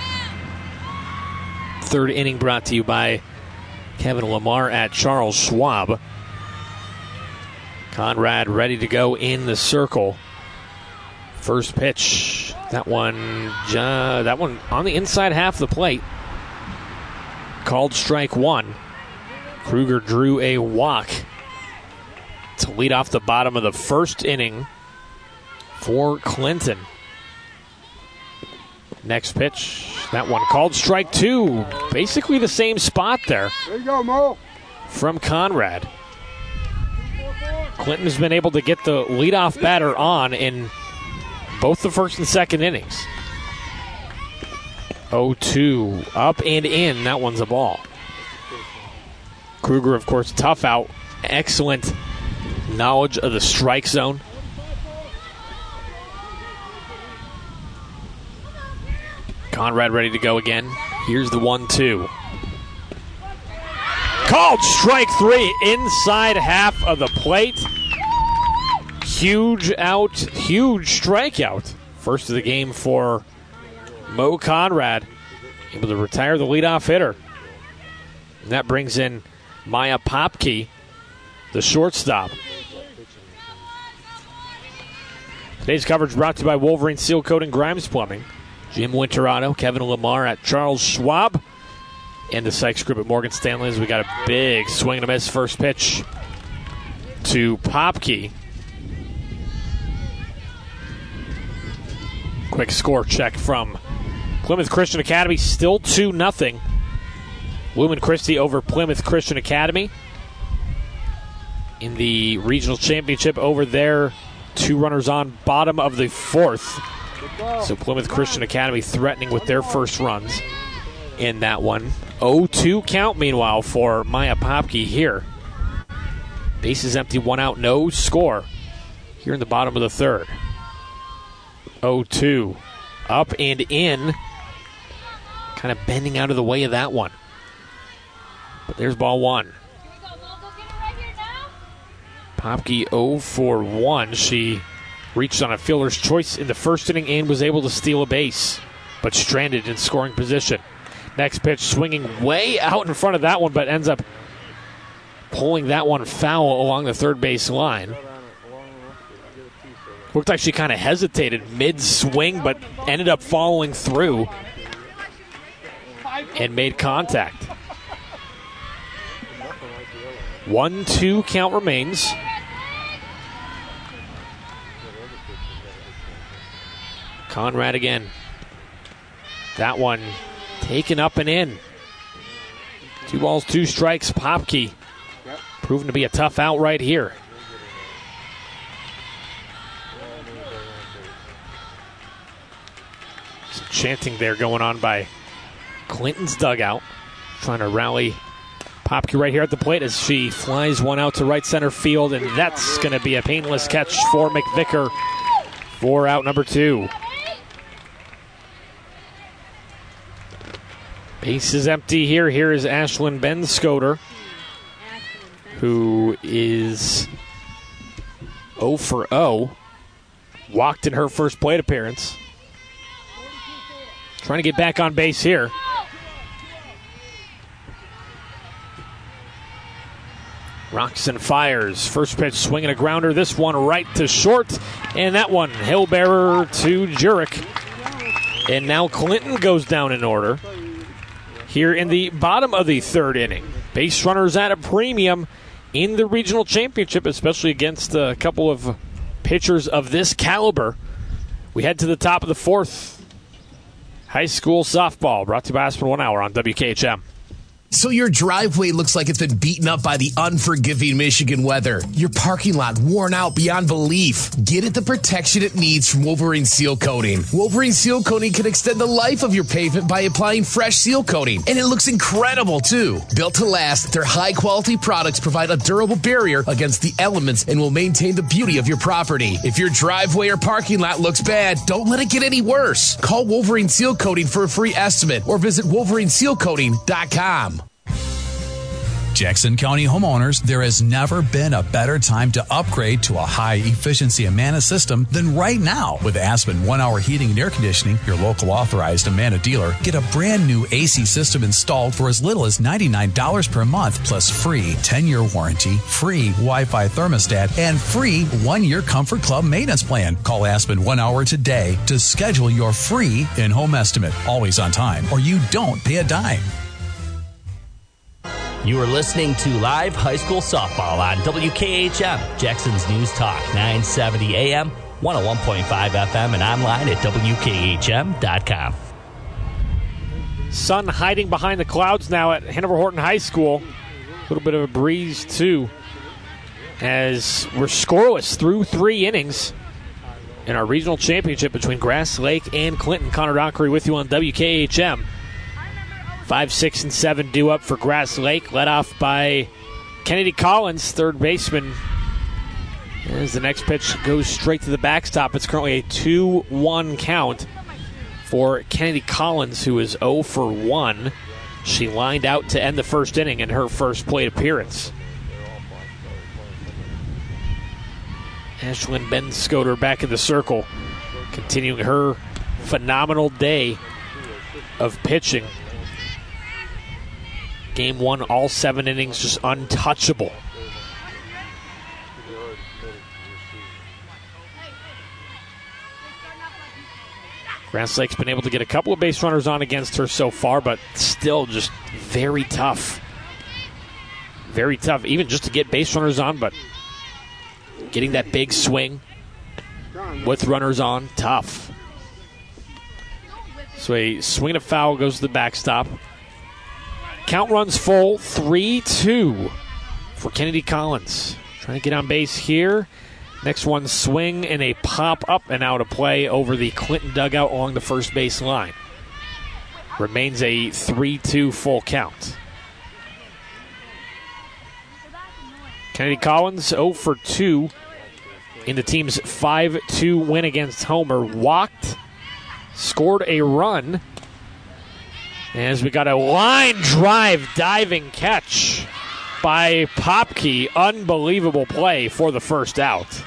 Third inning brought to you by Kevin Lamar at Charles Schwab. Conrad ready to go in the circle. First pitch. That one on the inside half of the plate. Called strike 1. Kruger drew a walk to lead off the bottom of the first inning for Clinton. Next pitch. That one called strike 2. Basically the same spot there. There you go, Mo. From Conrad. Clinton has been able to get the leadoff batter on in both the first and second innings. 0-2, up and in. That one's a ball. Kruger, of course, tough out. Excellent knowledge of the strike zone. Conrad ready to go again. Here's the 1-2. Called strike 3 inside half of the plate. Huge out, huge strikeout. First of the game for Mo Conrad. Able to retire the leadoff hitter. And that brings in Maya Popke, the shortstop. Today's coverage brought to you by Wolverine Seal Coat and Grimes Plumbing. Jim Winterado, Kevin Lamar at Charles Schwab. And the Sykes Group at Morgan Stanley as we got a big swing and a miss first pitch to Popke. Quick score check from Plymouth Christian Academy, still 2-0. Lumen Christi over Plymouth Christian Academy in the regional championship over there. 2 runners on, bottom of the 4th. So Plymouth Christian Academy threatening with their first runs in that one. 0-2 count, meanwhile, for Maya Popke here. Bases empty, 1 out, no score here in the bottom of the 3rd. 0-2. Up and in. Kind of bending out of the way of that one. But there's ball 1. Popke 0 for 1. She reached on a fielder's choice in the first inning and was able to steal a base, but stranded in scoring position. Next pitch swinging way out in front of that one, but ends up pulling that one foul along the third base line. Looked like she kind of hesitated mid-swing, but ended up following through and made contact. 1-2 count remains. Conrad again. That one taken up and in. 2 balls, 2 strikes. Popke proven to be a tough out right here. Some chanting there going on by Clinton's dugout. Trying to rally Popke right here at the plate as she flies one out to right center field, and that's going to be a painless catch for McVicker for out number 2. Base is empty here. Here is Ashlyn Benscoter, who is 0 for 0. Walked in her first plate appearance. Trying to get back on base here. Rocks and fires. First pitch swinging a grounder. This one right to short. And that one hill bearer to Jurek. And now Clinton goes down in order here in the bottom of the 3rd inning. Base runners at a premium in the regional championship, especially against a couple of pitchers of this caliber. We head to the top of the 4th. High school softball brought to you by Aspen 1 Hour on WKHM. So your driveway looks like it's been beaten up by the unforgiving Michigan weather. Your parking lot worn out beyond belief. Get it the protection it needs from Wolverine Seal Coating. Wolverine Seal Coating can extend the life of your pavement by applying fresh seal coating. And it looks incredible, too. Built to last, their high-quality products provide a durable barrier against the elements and will maintain the beauty of your property. If your driveway or parking lot looks bad, don't let it get any worse. Call Wolverine Seal Coating for a free estimate or visit WolverineSealCoating.com. Jackson County homeowners, there has never been a better time to upgrade to a high-efficiency Amana system than right now. With Aspen 1 Hour Heating and Air Conditioning, your local authorized Amana dealer, get a brand new AC system installed for as little as $99 per month, plus free 10-year warranty, free Wi-Fi thermostat, and free 1-year Comfort Club maintenance plan. Call Aspen 1 Hour today to schedule your free in-home estimate. Always on time, or you don't pay a dime. You are listening to live high school softball on WKHM, Jackson's News Talk, 970 AM, 101.5 FM, and online at WKHM.com. Sun hiding behind the clouds now at Hanover Horton High School. A little bit of a breeze, too, as we're scoreless through 3 innings in our regional championship between Grass Lake and Clinton. Connor Dockery with you on WKHM. 5, 6, and 7 due up for Grass Lake, led off by Kennedy Collins, third baseman. As the next pitch goes straight to the backstop, it's currently a 2-1 count for Kennedy Collins, who is 0 for 1. She lined out to end the first inning in her first plate appearance. Ashlyn Benscoter back in the circle, continuing her phenomenal day of pitching. Game 1, all 7 innings, just untouchable. Grass Lake's been able to get a couple of base runners on against her so far, but still just very tough. Very tough, even just to get base runners on, but getting that big swing with runners on, tough. So a swing and a foul goes to the backstop. Count runs full, 3-2 for Kennedy Collins. Trying to get on base here. Next one, swing and a pop up and out of play over the Clinton dugout along the first base line. Remains a 3-2 full count. Kennedy Collins 0 for 2 in the team's 5-2 win against Homer. Walked, scored a run, as we got a line drive diving catch by Popke. Unbelievable play for the first out.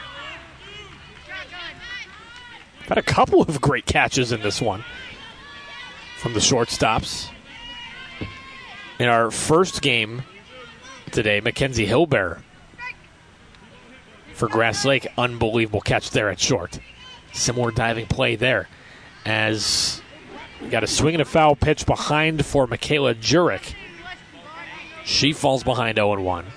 Got a couple of great catches in this one from the shortstops. In our first game today, Mackenzie Hilbear for Grass Lake. Unbelievable catch there at short. Similar diving play there, as we got a swing and a foul pitch behind for Michaela Jurek. She falls behind 0-1.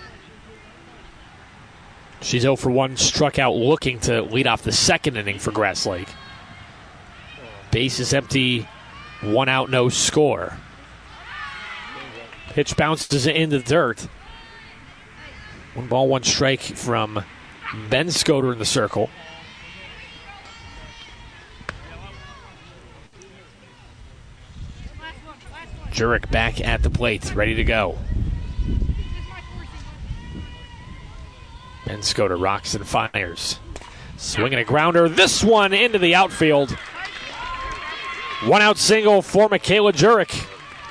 She's 0 for 1, struck out looking to lead off the second inning for Grass Lake. Base is empty, 1 out, no score. Pitch bounces into the dirt. 1 ball, 1 strike from Benscoter in the circle. Jurek back at the plate, ready to go. Benscoter rocks and fires. Swinging a grounder. This one into the outfield. 1 out single for Michaela Jurek.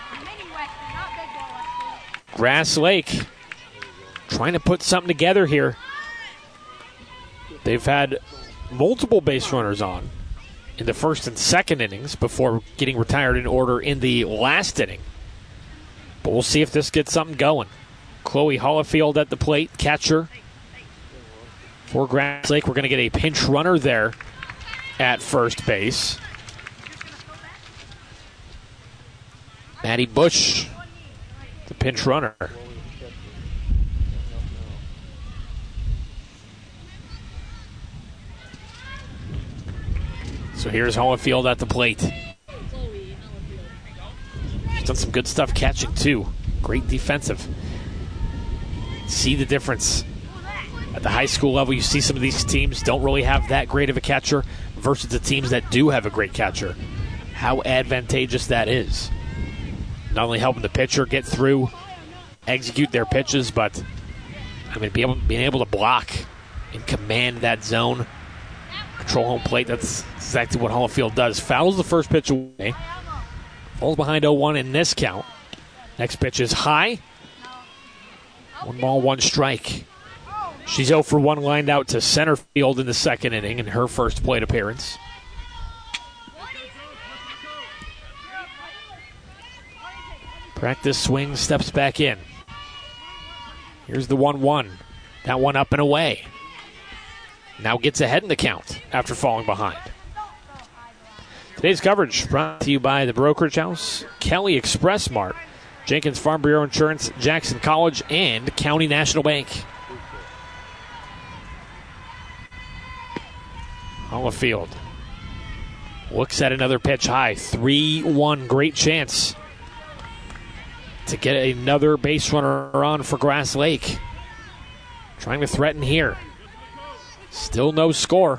Grass Lake trying to put something together here. They've had multiple base runners on in the first and second innings before getting retired in order in the last inning. But we'll see if this gets something going. Chloe Hollifield at the plate, catcher for Grass Lake. We're going to get a pinch runner there at first base. Maddie Bush, the pinch runner. So here's Hollifield at the plate. She's done some good stuff catching, too. Great defensive. See the difference. At the high school level, you see some of these teams don't really have that great of a catcher versus the teams that do have a great catcher. How advantageous that is. Not only helping the pitcher get through, execute their pitches, but being able to block and command that zone, control home plate. That's exactly what Hollifield does. Fouls the first pitch away. Falls behind 0-1 in this count. Next pitch is high. 1 ball, 1 strike. She's 0 for 1, lined out to center field in the second inning in her first plate appearance. Practice swing, steps back in. Here's the 1-1. That one up and away. Now gets ahead in the count after falling behind. Today's coverage brought to you by the Brokerage House, Kelly Express Mart, Jenkins Farm Bureau Insurance, Jackson College, and County National Bank. Hollifield looks at another pitch high. 3-1. Great chance to get another base runner on for Grass Lake. Trying to threaten here. Still no score.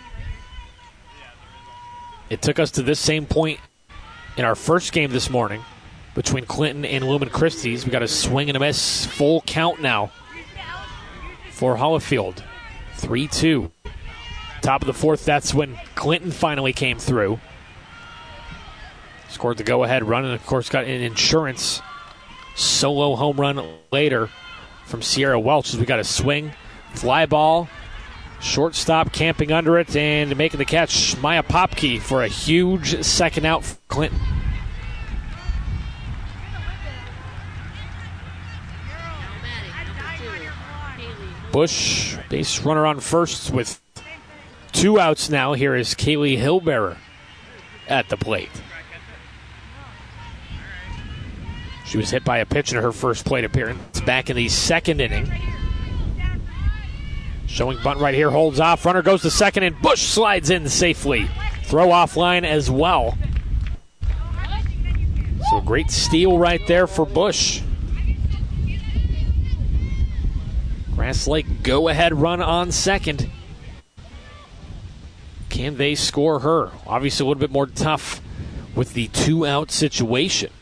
It took us to this same point in our first game this morning between Clinton and Lumen Christie's. We got a swing and a miss. Full count now for Hollifield. 3-2. Top of the fourth, that's when Clinton finally came through. Scored the go-ahead run, and of course got an insurance solo home run later from Sierra Welch as we got a swing, fly ball, shortstop camping under it, and making the catch, Maya Popke for a huge second out for Clinton. Bush, base runner on first with 2 outs now. Here is Kaylee Hillbearer at the plate. She was hit by a pitch in her first plate appearance back in the second inning. Showing bunt right here, holds off. Runner goes to second, and Bush slides in safely. Throw off line as well. So a great steal right there for Bush. Grass Lake go-ahead run on second. Can they score her? Obviously a little bit more tough with the 2-out situation.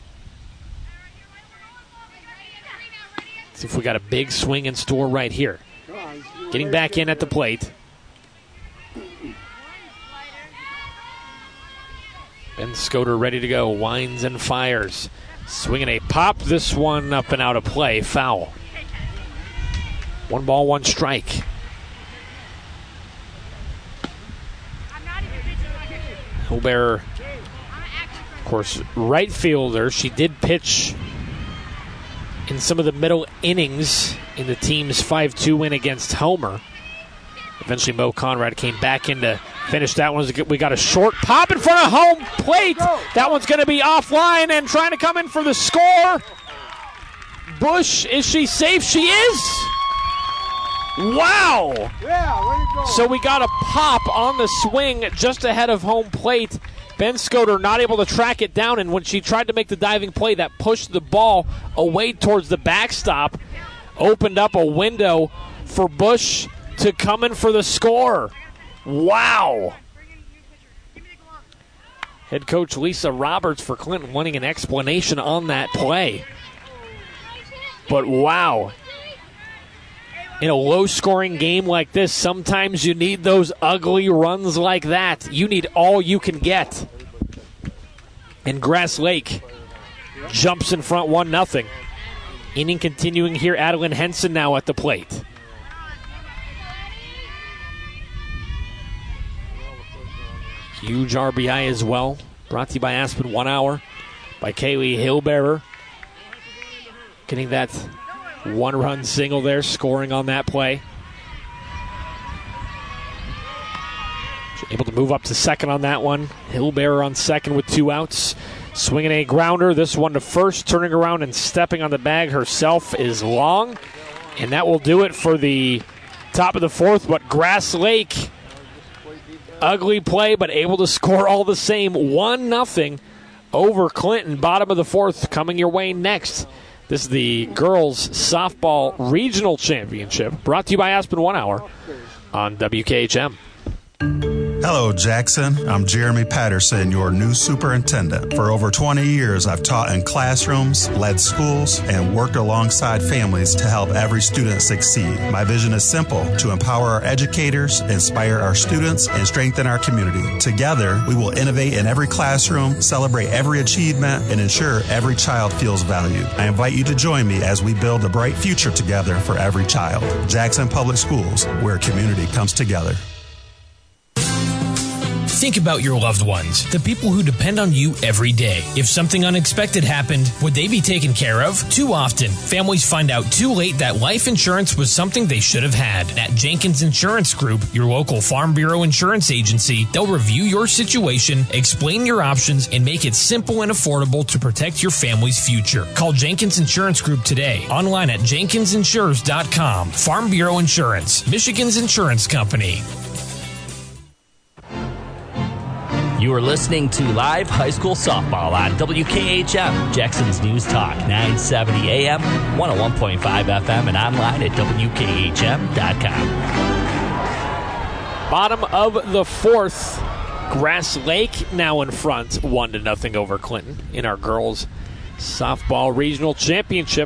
See if we got a big swing in store right here. Getting back in at the plate. Ben Scoder ready to go. Winds and fires. Swinging a pop. This one up and out of play. Foul. 1 ball, 1 strike. Hillbearer, of course, right fielder. She did pitch in some of the middle innings in the team's 5-2 win against Homer. Eventually, Mo Conrad came back in to finish that one. We got a short pop in front of home plate. That one's going to be offline and trying to come in for the score. Bush, is she safe? She is. Wow. Yeah, way to go. So we got a pop on the swing just ahead of home plate. Ben Scoder not able to track it down, and when she tried to make the diving play, that pushed the ball away towards the backstop, opened up a window for Bush to come in for the score. Wow. Head coach Lisa Roberts for Clinton wanting an explanation on that play. But wow. In a low-scoring game like this, sometimes you need those ugly runs like that. You need all you can get. And Grass Lake jumps in front 1-0. Inning continuing here. Adeline Henson now at the plate. Huge RBI as well. Brought to you by Aspen 1 Hour. By Kaylee Hillbearer. Getting that 1-run single there, scoring on that play. Able to move up to second on that one. Hillbearer on second with 2 outs. Swinging a grounder. This one to first. Turning around and stepping on the bag herself is Long. And that will do it for the top of the fourth. But Grass Lake, ugly play, but able to score all the same. 1-0 over Clinton. Bottom of the fourth coming your way next. This is the Girls Softball Regional Championship, brought to you by Aspen 1 Hour on WKHM. Hello, Jackson. I'm Jeremy Patterson, your new superintendent. For over 20 years, I've taught in classrooms, led schools, and worked alongside families to help every student succeed. My vision is simple: to empower our educators, inspire our students, and strengthen our community. Together, we will innovate in every classroom, celebrate every achievement, and ensure every child feels valued. I invite you to join me as we build a bright future together for every child. Jackson Public Schools, where community comes together. Think about your loved ones, the people who depend on you every day. If something unexpected happened, would they be taken care of? Too often, families find out too late that life insurance was something they should have had. At Jenkins Insurance Group, your local Farm Bureau insurance agency, they'll review your situation, explain your options, and make it simple and affordable to protect your family's future. Call Jenkins Insurance Group today, online at jenkinsinsures.com. Farm Bureau Insurance, Michigan's insurance company. You are listening to live high school softball on WKHM, Jackson's News Talk, 970 AM, 101.5 FM, and online at WKHM.com. Bottom of the fourth, Grass Lake now in front, 1-0 over Clinton in our girls softball regional championship.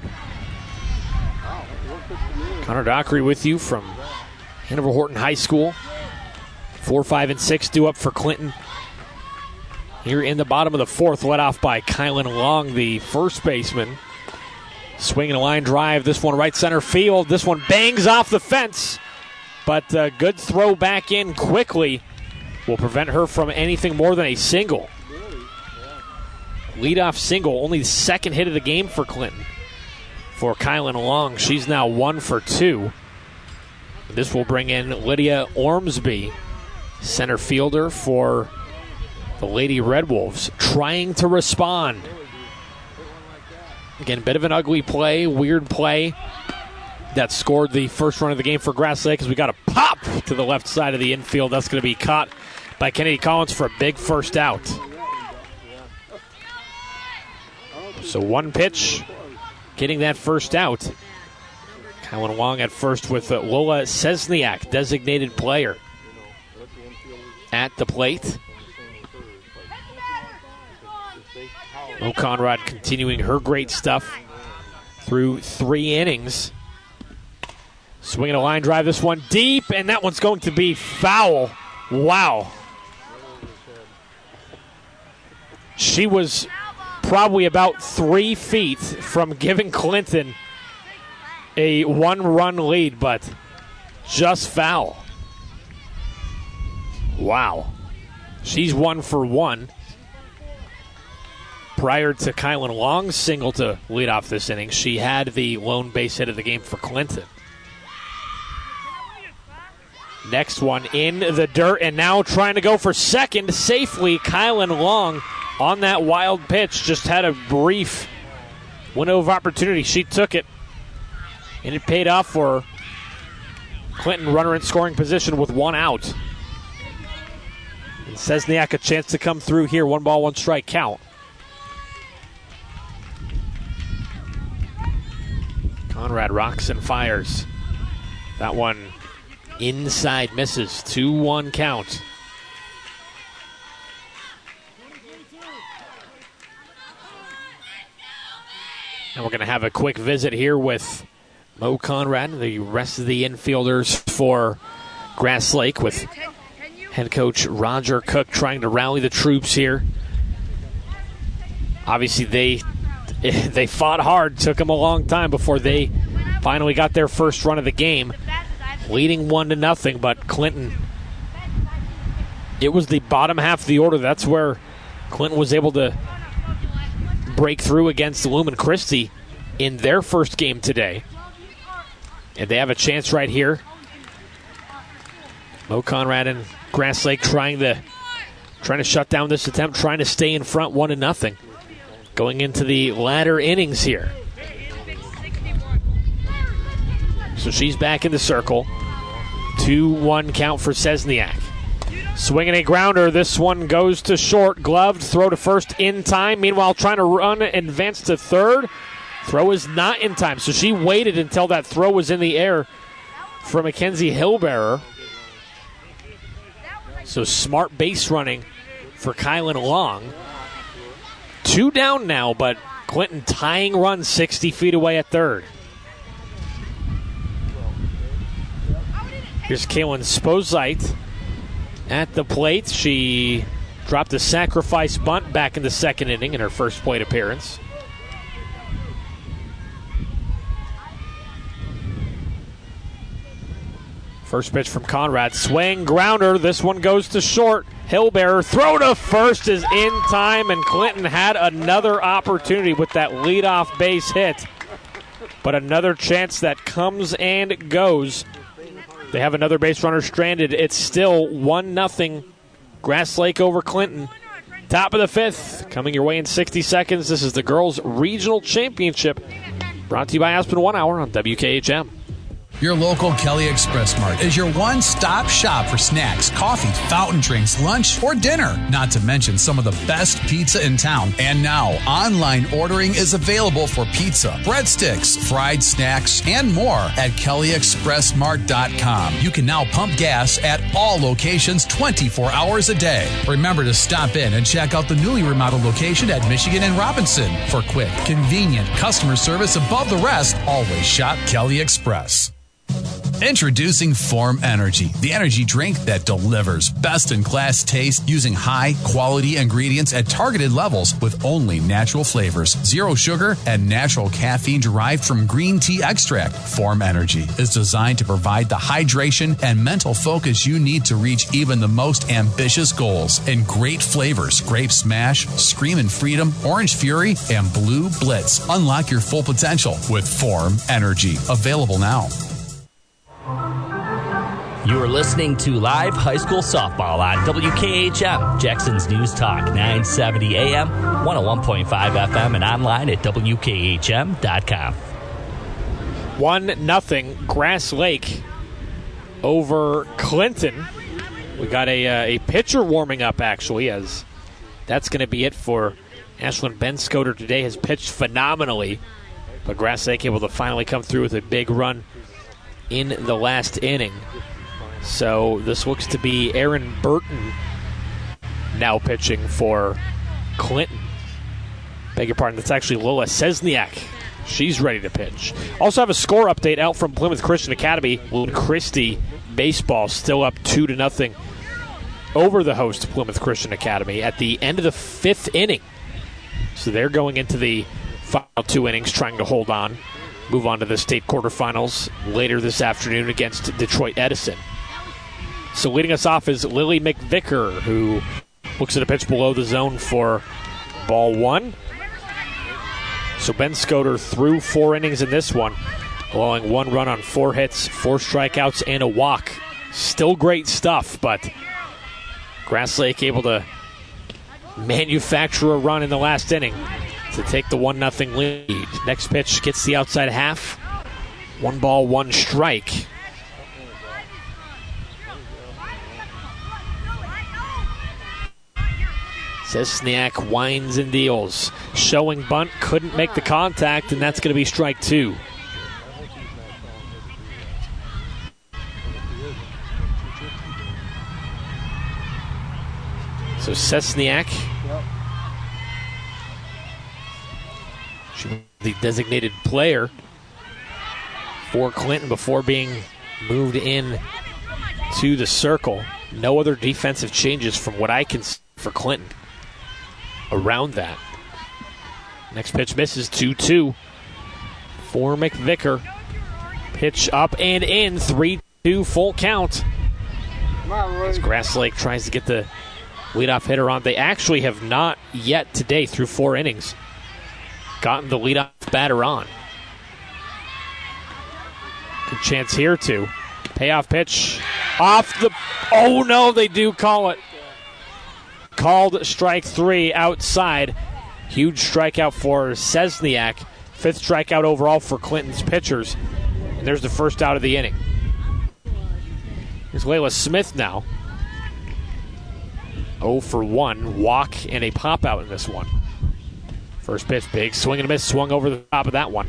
Connor Dockery with you from Hanover Horton High School. 4, 5, and 6 due up for Clinton here in the bottom of the fourth, led off by Kylan Long, the first baseman. Swinging a line drive, this one right center field. This one bangs off the fence, but a good throw back in quickly will prevent her from anything more than a single. Leadoff single, only the second hit of the game for Clinton. For Kylan Long, she's now 1 for 2. This will bring in Lydia Ormsby, center fielder for the Lady Red Wolves, trying to respond. Again, a bit of an ugly play, weird play that scored the first run of the game for Grass Lake as we got a pop to the left side of the infield. That's going to be caught by Kennedy Collins for a big first out. So one pitch, getting that first out. Kylan Long at first with Lola Sesniak, designated player, at the plate. Mo Conrad continuing her great stuff through 3 innings. Swinging a line drive, this one deep, and that one's going to be foul. Wow. She was probably about 3 feet from giving Clinton a 1-run lead, but just foul. Wow. She's 1 for 1. Prior to Kylan Long's single to lead off this inning, she had the lone base hit of the game for Clinton. Next one in the dirt, and now trying to go for second safely. Kylan Long on that wild pitch just had a brief window of opportunity. She took it, and it paid off for her. Clinton runner in scoring position with 1 out. And Sesniak a chance to come through here. 1 ball, 1 strike count. Conrad rocks and fires. That one inside misses. 2-1 count. And we're going to have a quick visit here with Mo Conrad and the rest of the infielders for Grass Lake, with head coach Roger Cook trying to rally the troops here. Obviously, they fought hard. Took them a long time before they finally got their first run of the game, leading 1-0. But Clinton, it was the bottom half of the order. That's where Clinton was able to break through against Lumen Christi in their first game today. And they have a chance right here. Mo Conrad and Grass Lake trying to shut down this attempt, trying to stay in front 1-0. Going into the latter innings here. So she's back in the circle. 2-1 count for Sesniak. Swinging a grounder. This one goes to short. Gloved. Throw to first in time. Meanwhile, trying to run and advance to third. Throw is not in time. So she waited until that throw was in the air for Mackenzie Hillbearer. So smart base running for Kylan Long. 2 down now, but Clinton tying run 60 feet away at third. Here's Kaylin Sposite at the plate. She dropped a sacrifice bunt back in the second inning in her first plate appearance. First pitch from Conrad. Swing, grounder. This one goes to short. Hillbearer, throw to first is in time, and Clinton had another opportunity with that leadoff base hit. But another chance that comes and goes. They have another base runner stranded. It's still 1-0. Grass Lake over Clinton. Top of the 5th. Coming your way in 60 seconds. This is the Girls Regional Championship. Brought to you by Aspen 1 Hour on WKHM. Your local Kelly Express Mart is your one-stop shop for snacks, coffee, fountain drinks, lunch, or dinner. Not to mention some of the best pizza in town. And now, online ordering is available for pizza, breadsticks, fried snacks, and more at kellyexpressmart.com. You can now pump gas at all locations 24 hours a day. Remember to stop in and check out the newly remodeled location at Michigan and Robinson. For quick, convenient customer service above the rest, always shop Kelly Express. Introducing Form Energy, the energy drink that delivers best-in-class taste using high-quality ingredients at targeted levels with only natural flavors, zero sugar, and natural caffeine derived from green tea extract. Form Energy is designed to provide the hydration and mental focus you need to reach even the most ambitious goals. In great flavors, Grape Smash, Screamin' Freedom, Orange Fury, and Blue Blitz. Unlock your full potential with Form Energy. Available now. You are listening to live high school softball on WKHM, Jackson's News Talk, 970 AM, 101.5 FM, and online at WKHM.com. 1-0 Grass Lake over Clinton. We got a pitcher warming up, actually, as that's going to be it for Ashlyn Benscoter today. Has pitched phenomenally, but Grass Lake able to finally come through with a big run in the last inning. So this looks to be Aaron Burton now pitching for Clinton. Beg your pardon, that's actually Lola Sesniak. She's ready to pitch. Also have a score update out from Plymouth Christian Academy. Lynn Christie baseball still up 2-0 over the host Plymouth Christian Academy at the end of the 5th inning. So they're going into the final 2 innings trying to hold on. Move on to the state quarterfinals later this afternoon against Detroit Edison. So leading us off is Lily McVicker, who looks at a pitch below the zone for ball 1. So Benscoter threw 4 innings in this one, allowing 1 run on 4 hits, 4 strikeouts, and a walk. Still great stuff, but Grass Lake able to manufacture a run in the last inning to take the 1-0 lead. Next pitch gets the outside half. 1 ball, 1 strike. Sesniak winds and deals. Showing bunt, couldn't make the contact, and that's going to be strike 2. So Sesniak, she was the designated player for Clinton before being moved in to the circle. No other defensive changes from what I can see for Clinton around that. Next pitch misses, 2-2 for McVicker. Pitch up and in, 3-2 full count. As Grass Lake tries to get the leadoff hitter on. They actually have not yet today, through 4 innings, gotten the leadoff batter on. Good chance here to payoff pitch off the. Oh no, they do call it. Called strike 3 outside. Huge strikeout for Sesniak. 5th strikeout overall for Clinton's pitchers. And there's the first out of the inning. Here's Layla Smith now. 0 for 1. Walk and a pop out in this one. First pitch, big swing and a miss. Swung over the top of that one.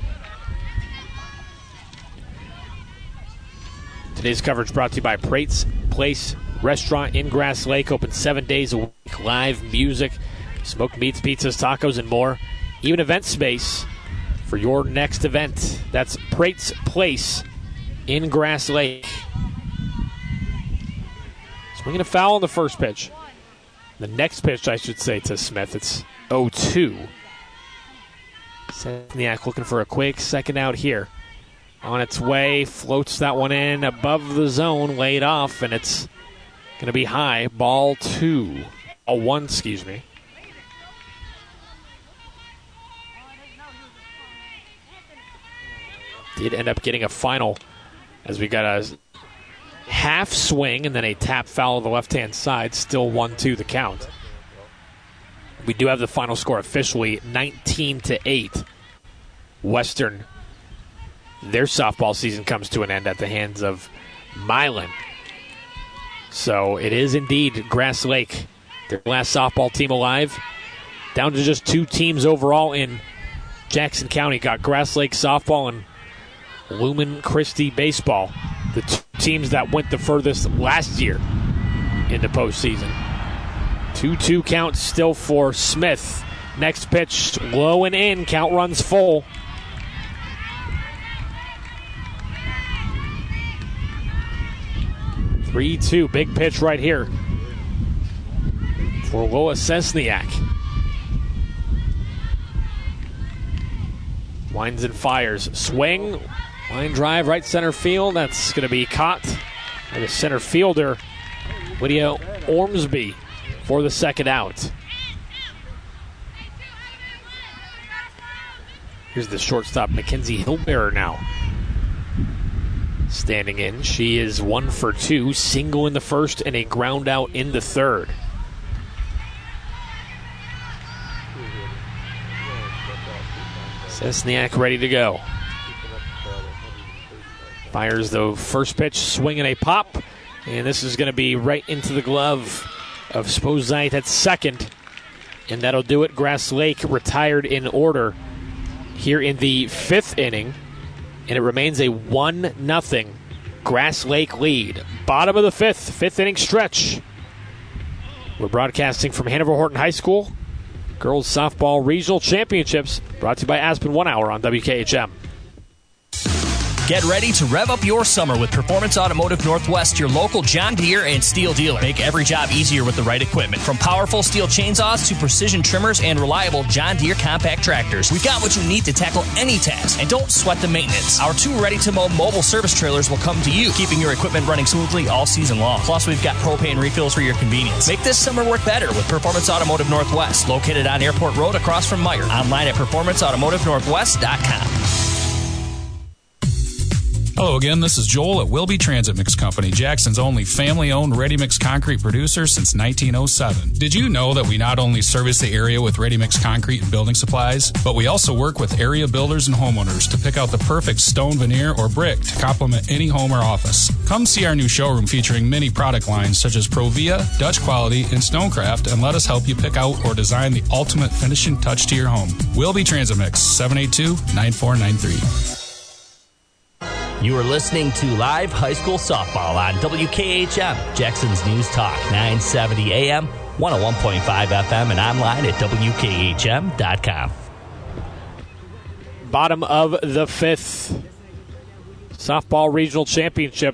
Today's coverage brought to you by Prate's Place Restaurant in Grass Lake. Open 7 days a week. Live music, smoked meats, pizzas, tacos, and more. Even event space for your next event. That's Prate's Place in Grass Lake. Swinging a foul on the first pitch. The next pitch, I should say, to Smith, it's 0-2. Sesniak looking for a quick second out here. On its way, floats that one in above the zone, laid off, and it's going to be high. Ball 2. Ball 1, excuse me. Did end up getting a final as we got a half swing and then a tap foul on the left-hand side. Still 1-2 the count. We do have the final score officially, 19-8. Western, their softball season comes to an end at the hands of Milan. So it is indeed Grass Lake, their last softball team alive. Down to just 2 teams overall in Jackson County. Got Grass Lake softball and Lumen Christi baseball. The 2 teams that went the furthest last year in the postseason. 2-2 count still for Smith. Next pitch, low and in. Count runs full. 3-2. Big pitch right here for Loa Cesniak. Winds and fires. Swing. Line drive right center field. That's going to be caught by the center fielder, Lydia Ormsby, for the second out. Here's the shortstop, Mackenzie Hillbearer now standing in. She is 1 for 2, single in the first and a ground out in the third. Cesniak ready to go. Fires the first pitch, swing and a pop. And this is going to be right into the glove of Spozite at second. And that'll do it. Grass Lake retired in order here in the 5th inning. And it remains a 1-0 Grass Lake lead. Bottom of the 5th inning stretch. We're broadcasting from Hanover Horton High School. Girls Softball Regional Championships, brought to you by Aspen 1 Hour on WKHM. Get ready to rev up your summer with Performance Automotive Northwest, your local John Deere and Steel dealer. Make every job easier with the right equipment. From powerful steel chainsaws to precision trimmers and reliable John Deere compact tractors, we've got what you need to tackle any task. And don't sweat the maintenance. Our 2 ready-to-mow mobile service trailers will come to you, keeping your equipment running smoothly all season long. Plus, we've got propane refills for your convenience. Make this summer work better with Performance Automotive Northwest, located on Airport Road across from Meyer. Online at performanceautomotivenorthwest.com. Hello again, this is Joel at Wilby Transit Mix Company, Jackson's only family-owned ready-mix concrete producer since 1907. Did you know that we not only service the area with ready-mix concrete and building supplies, but we also work with area builders and homeowners to pick out the perfect stone, veneer, or brick to complement any home or office. Come see our new showroom featuring many product lines such as Provia, Dutch Quality, and Stonecraft, and let us help you pick out or design the ultimate finishing touch to your home. Wilby Transit Mix, 782-9493. You are listening to live high school softball on WKHM, Jackson's News Talk, 970 AM, 101.5 FM, and online at WKHM.com. Bottom of the 5th. Softball Regional Championship.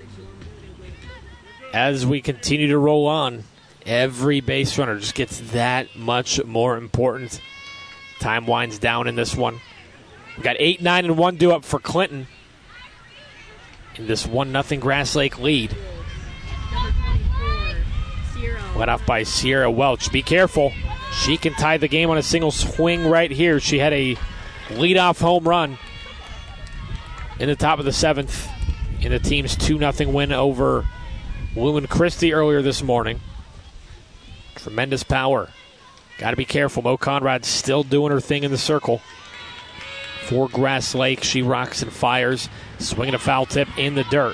As we continue to roll on, every base runner just gets that much more important. Time winds down in this one. We've got 8, 9, and 1 due up for Clinton in this 1-0 Grass Lake lead. Led off by Sierra Welch. Be careful. She can tie the game on a single swing right here. She had a leadoff home run in the top of the 7th in the team's 2-0 win over Lumen Christi earlier this morning. Tremendous power. Got to be careful. Mo Conrad still doing her thing in the circle. For Grass Lake, she rocks and fires. Swinging a foul tip in the dirt.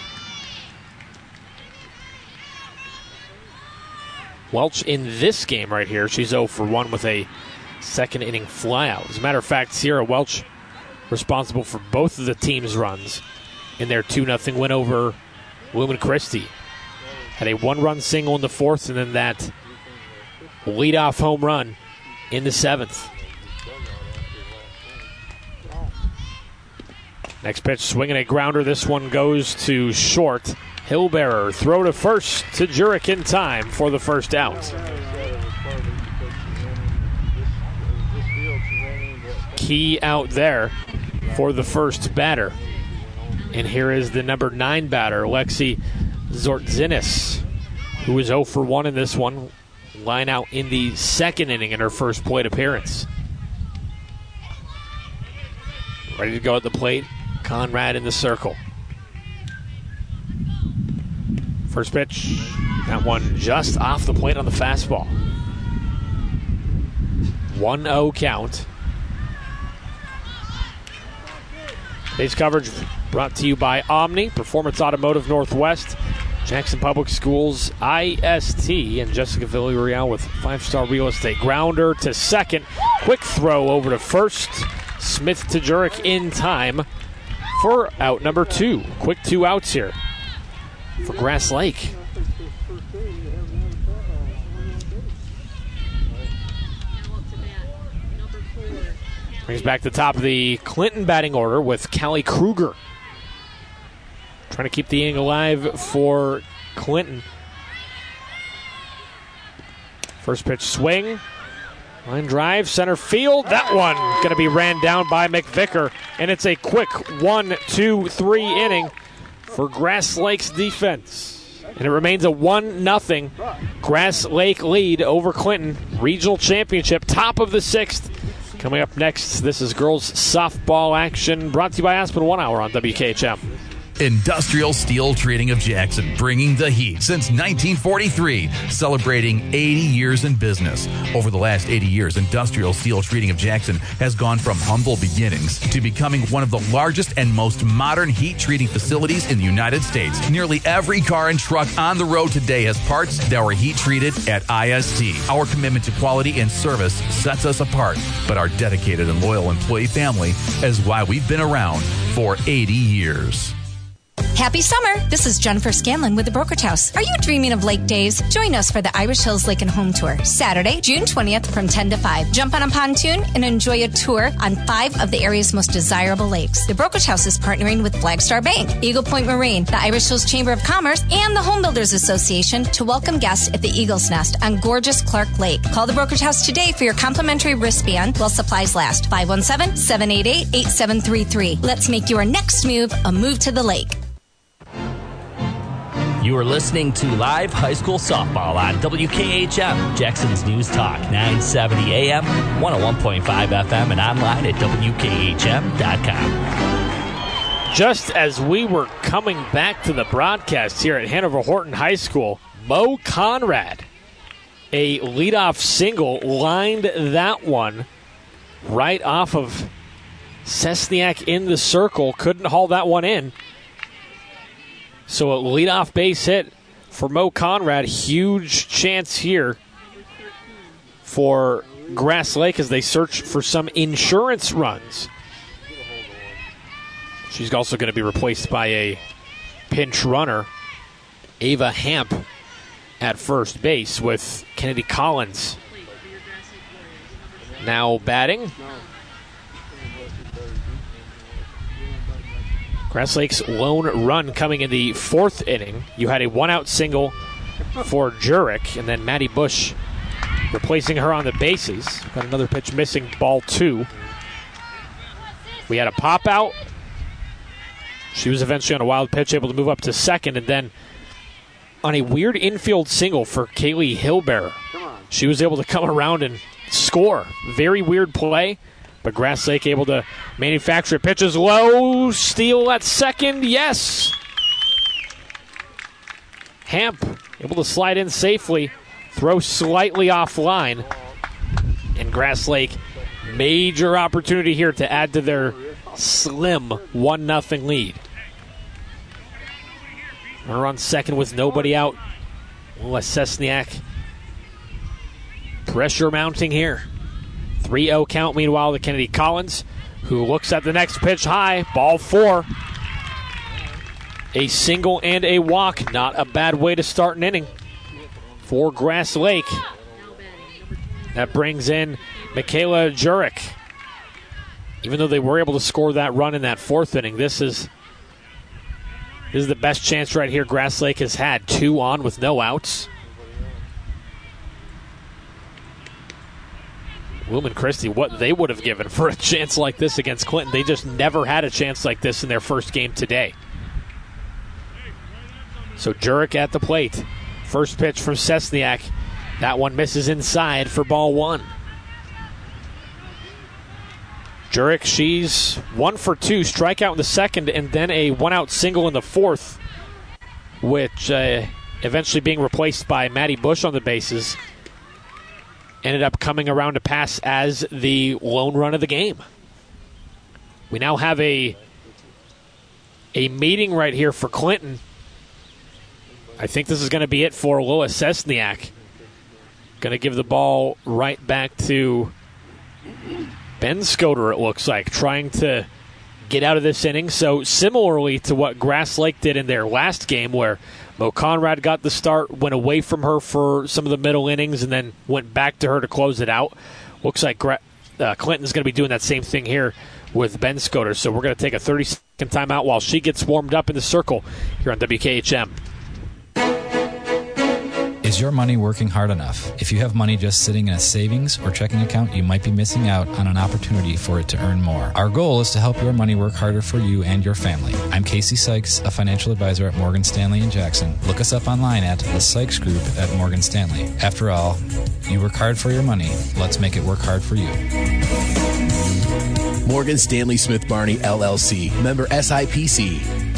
Welch in this game right here, she's 0 for 1 with a second inning flyout. As a matter of fact, Sierra Welch responsible for both of the team's runs in their 2-0 win over Lumen Christi. Had a 1-run single in the 4th and then that leadoff home run in the 7th. Next pitch, swinging a grounder. This one goes to short. Hillbearer, throw to first to Jurek in time for the first out. Key out there for the first batter. And here is the number 9 batter, Lexi Zortzinis, who is 0 for 1 in this one. Line out in the 2nd inning in her first plate appearance. Ready to go at the plate. Conrad in the circle. First pitch, that one just off the plate on the fastball. 1-0 count. Base coverage brought to you by Omni, Performance Automotive Northwest, Jackson Public Schools, IST, and Jessica Villarreal with 5-Star Real Estate. Grounder to second. Quick throw over to first. Smith to Jurek in time for out number 2. Quick 2 outs here for Grass Lake. Brings back the top of the Clinton batting order with Callie Kruger. trying to keep the inning alive for Clinton. First pitch swing. Line drive, center field. That one going to be ran down by McVicker. And it's a quick 1-2-3 inning for Grass Lake's defense. And it remains a 1-0 Grass Lake lead over Clinton. Regional championship, top of the 6th. Coming up next, this is girls softball action brought to you by Aspen 1 Hour on WKHM. Industrial Steel Treating of Jackson, bringing the heat since 1943, celebrating 80 years in business. Over the last 80 years, Industrial Steel Treating of Jackson has gone from humble beginnings to becoming one of the largest and most modern heat treating facilities in the United States. Nearly every car and truck on the road today has parts that were heat treated at IST. Our commitment to quality and service sets us apart, but our dedicated and loyal employee family is why we've been around for 80 years. Happy summer! This is Jennifer Scanlon with the Brokerage House. Are you dreaming of lake days? Join us for the Irish Hills Lake and Home Tour, Saturday, June 20th from 10 to 5. Jump on a pontoon and enjoy a tour on 5 of the area's most desirable lakes. The Brokerage House is partnering with Flag Star Bank, Eagle Point Marine, the Irish Hills Chamber of Commerce, and the Home Builders Association to welcome guests at the Eagle's Nest on gorgeous Clark Lake. Call the Brokerage House today for your complimentary wristband while supplies last. 517-788-8733. Let's make your next move a move to the lake. You are listening to live high school softball on WKHM, Jackson's News Talk, 970 AM, 101.5 FM, and online at WKHM.com. Just as we were coming back to the broadcast here at Hanover Horton High School, Mo Conrad, a leadoff single, lined that one right off of Sesniak in the circle. Couldn't haul that one in. So a leadoff base hit for Mo Conrad. Huge chance here for Grass Lake as they search for some insurance runs. She's also going to be replaced by a pinch runner, Ava Hamp, at first base with Kennedy Collins now batting. Grass Lake's lone run coming in the 4th inning. You had a 1-out single for Jurek, and then Maddie Bush replacing her on the bases. Got another pitch missing, ball 2. We had a pop out. She was eventually on a wild pitch, able to move up to second, and then on a weird infield single for Kaylee Hillbearer, she was able to come around and score. Very weird play. But Grass Lake able to manufacture pitches low. Steal at second. Yes. Hamp able to slide in safely. Throw slightly offline. And Grass Lake, major opportunity here to add to their slim 1-0 lead. Runner on second with nobody out. Les Sesniak. Pressure mounting here. 3-0 count, meanwhile, to Kennedy Collins, who looks at the next pitch high. Ball 4. A single and a walk. Not a bad way to start an inning for Grass Lake. That brings in Michaela Jurek. Even though they were able to score that run in that 4th inning, this is the best chance right here Grass Lake has had. 2 on with no outs. Wilman Christie, what they would have given for a chance like this against Clinton. They just never had a chance like this in their first game today. So Jurek at the plate. First pitch from Sesniak. That one misses inside for ball 1. Jurek, she's 1 for 2. Strikeout in the 2nd and then a 1-out single in the 4th, which eventually being replaced by Maddie Bush on the bases. Ended up coming around to pass as the lone run of the game. We now have a meeting right here for Clinton. I think this is going to be it for Lois Sesniak. Going to give the ball right back to Ben Scoter, it looks like, trying to get out of this inning. So similarly to what Grass Lake did in their last game, where Mo Conrad got the start, went away from her for some of the middle innings, and then went back to her to close it out. Looks like Clinton's going to be doing that same thing here with Ben Scoter. So we're going to take a 30-second timeout while she gets warmed up in the circle here on WKHM. Is your money working hard enough? If you have money just sitting in a savings or checking account, you might be missing out on an opportunity for it to earn more. Our goal is to help your money work harder for you and your family. I'm Casey Sykes, a financial advisor at Morgan Stanley in Jackson. Look us up online at the Sykes Group at Morgan Stanley. After all, you work hard for your money. Let's make it work hard for you. Morgan Stanley Smith Barney, LLC. Member SIPC.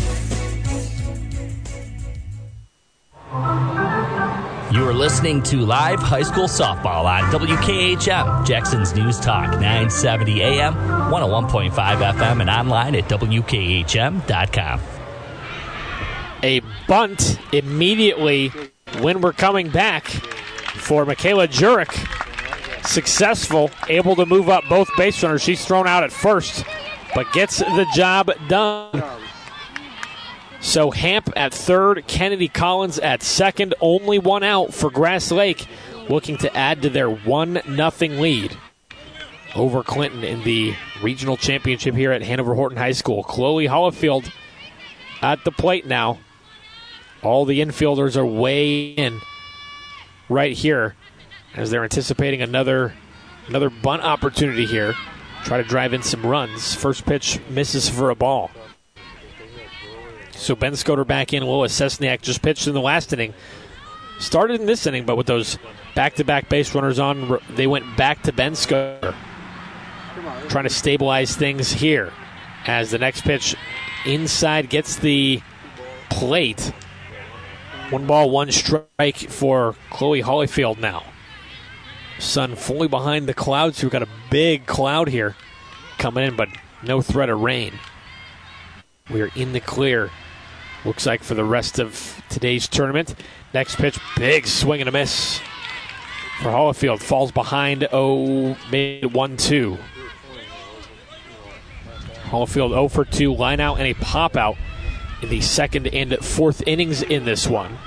You are listening to live high school softball on WKHM, Jackson's News Talk, 970 AM, 101.5 FM, and online at WKHM.com. A bunt immediately when we're coming back for Michaela Jurek. Successful, able to move up both base runners. She's thrown out at first, but gets the job done. So Hamp at third, Kennedy Collins at second. Only one out for Grass Lake, looking to add to their 1-0 lead over Clinton in the regional championship here at Hanover Horton High School. Chloe Hollifield at the plate now. All the infielders are way in right here as they're anticipating another bunt opportunity here. Try to drive in some runs. First pitch misses for a ball. So Ben Scoter back in. Lois Sesniak just pitched in the last inning. Started in this inning, but with those back-to-back base runners on, they went back to Ben Scoter. Trying to stabilize things here as the next pitch inside gets the plate. 1 ball, 1 strike for Chloe Hollifield now. Sun fully behind the clouds. We've got a big cloud here coming in, but no threat of rain. We're in the clear, looks like, for the rest of today's tournament. Next pitch, big swing and a miss for Hollifield. Falls behind, made 1-2. Hollifield 0 for 2, line out and a pop out in the second and fourth innings in this one.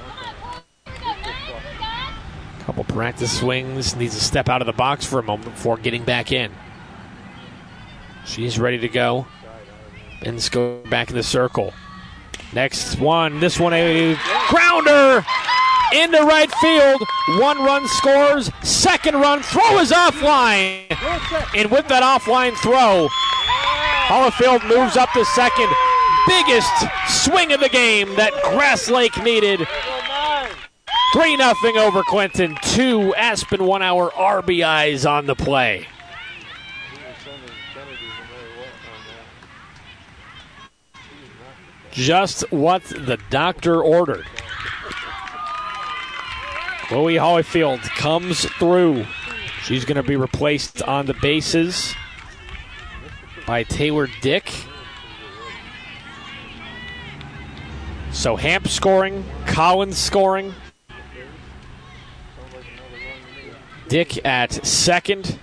Couple practice swings, needs to step out of the box for a moment before getting back in. She's ready to go. Ben's go back in the circle. Next one, this one a grounder into right field. 1 run scores, second run, throw is offline. And with that offline throw, Hollifield moves up to second. Biggest swing of the game that Grass Lake needed. 3-0 over Clinton. 2 Aspen 1 hour RBIs on the play. Just what the doctor ordered. Chloe Hollifield comes through. She's going to be replaced on the bases by Taylor Dick. So Hamp scoring, Collins scoring. Dick at second.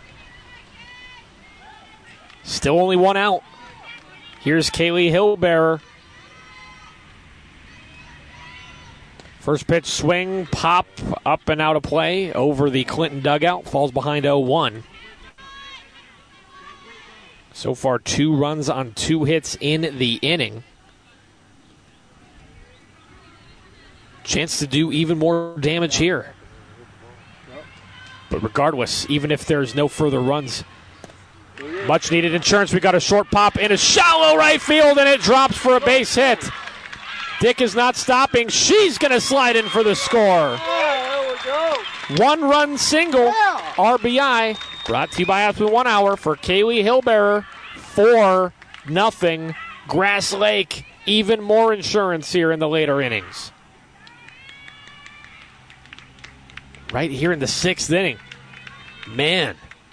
Still only 1 out. Here's Kaylee Hillbearer. First pitch swing, pop, up and out of play over the Clinton dugout. Falls behind 0-1. So far, 2 runs on 2 hits in the inning. Chance to do even more damage here. But regardless, even if there's no further runs, much needed insurance. We got a short pop in a shallow right field, and it drops for a base hit. Dick is not stopping. She's going to slide in for the score. 1-run single, RBI, brought to you by Aspen 1 hour for Kaylee Hillbearer. 4-0 Grass Lake. Even more insurance here in the later innings. Right here in the 6th inning. Man.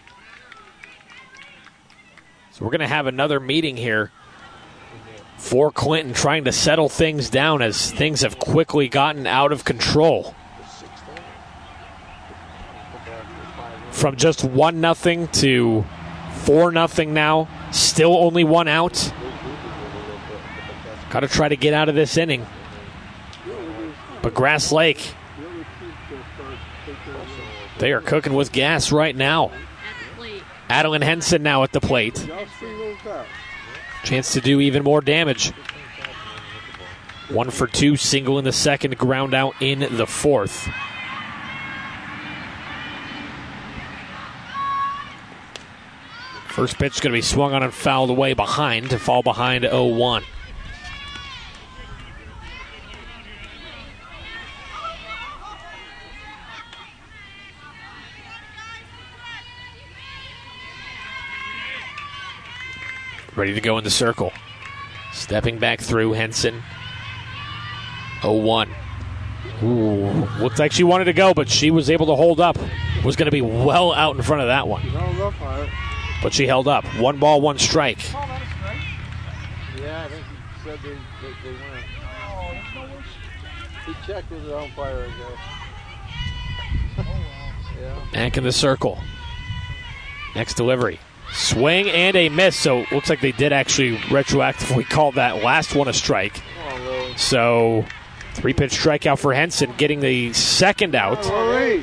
So we're going to have another meeting here for Clinton, trying to settle things down as things have quickly gotten out of control. From just 1-0 to 4-0 now. Still only 1 out. Got to try to get out of this inning. But Grass Lake, they are cooking with gas right now. Adeline Henson now at the plate. Chance to do even more damage. 1 for 2, single in the second, ground out in the fourth. First pitch going to be swung on and fouled away behind to fall behind 0-1. Ready to go in the circle. Stepping back through Henson. 0-1. Ooh, looked like she wanted to go, but she was able to hold up. Was going to be well out in front of that one. But she held up. 1 ball, 1 strike. Yeah, I think he said they went. He checked with the umpire, I guess. Yeah. Back in the circle. Next delivery. Swing and a miss. So looks like they did actually retroactively call that last one a strike. Oh, really? So 3-pitch strikeout for Henson, getting the second out. Oh,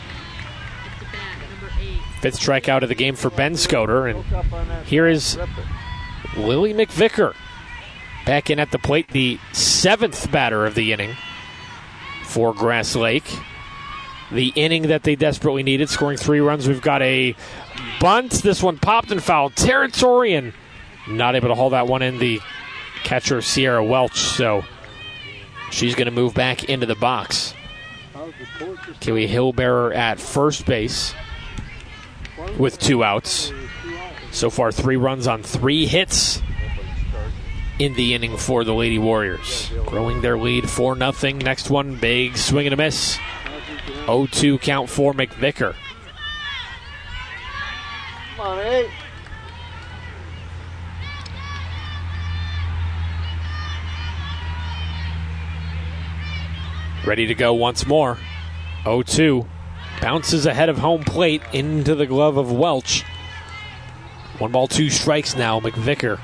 5th strikeout of the game for Ben Scoter. And here is Lily McVicker back in at the plate, the 7th batter of the inning for Grass Lake. The inning that they desperately needed, scoring 3 runs. We've got a bunt. This one popped in foul territory and not able to haul that one in. The catcher, Sierra Welch, so she's going to move back into the box. Kaylee Hillbearer at first base with 2 outs. So far, 3 runs on 3 hits in the inning for the Lady Warriors. Growing their lead 4-0. Next one, big swing and a miss. 0-2 count for McVicker. Come on, 8. Ready to go once more. 0-2. Bounces ahead of home plate into the glove of Welch. 1 ball, 2 strikes now. McVicker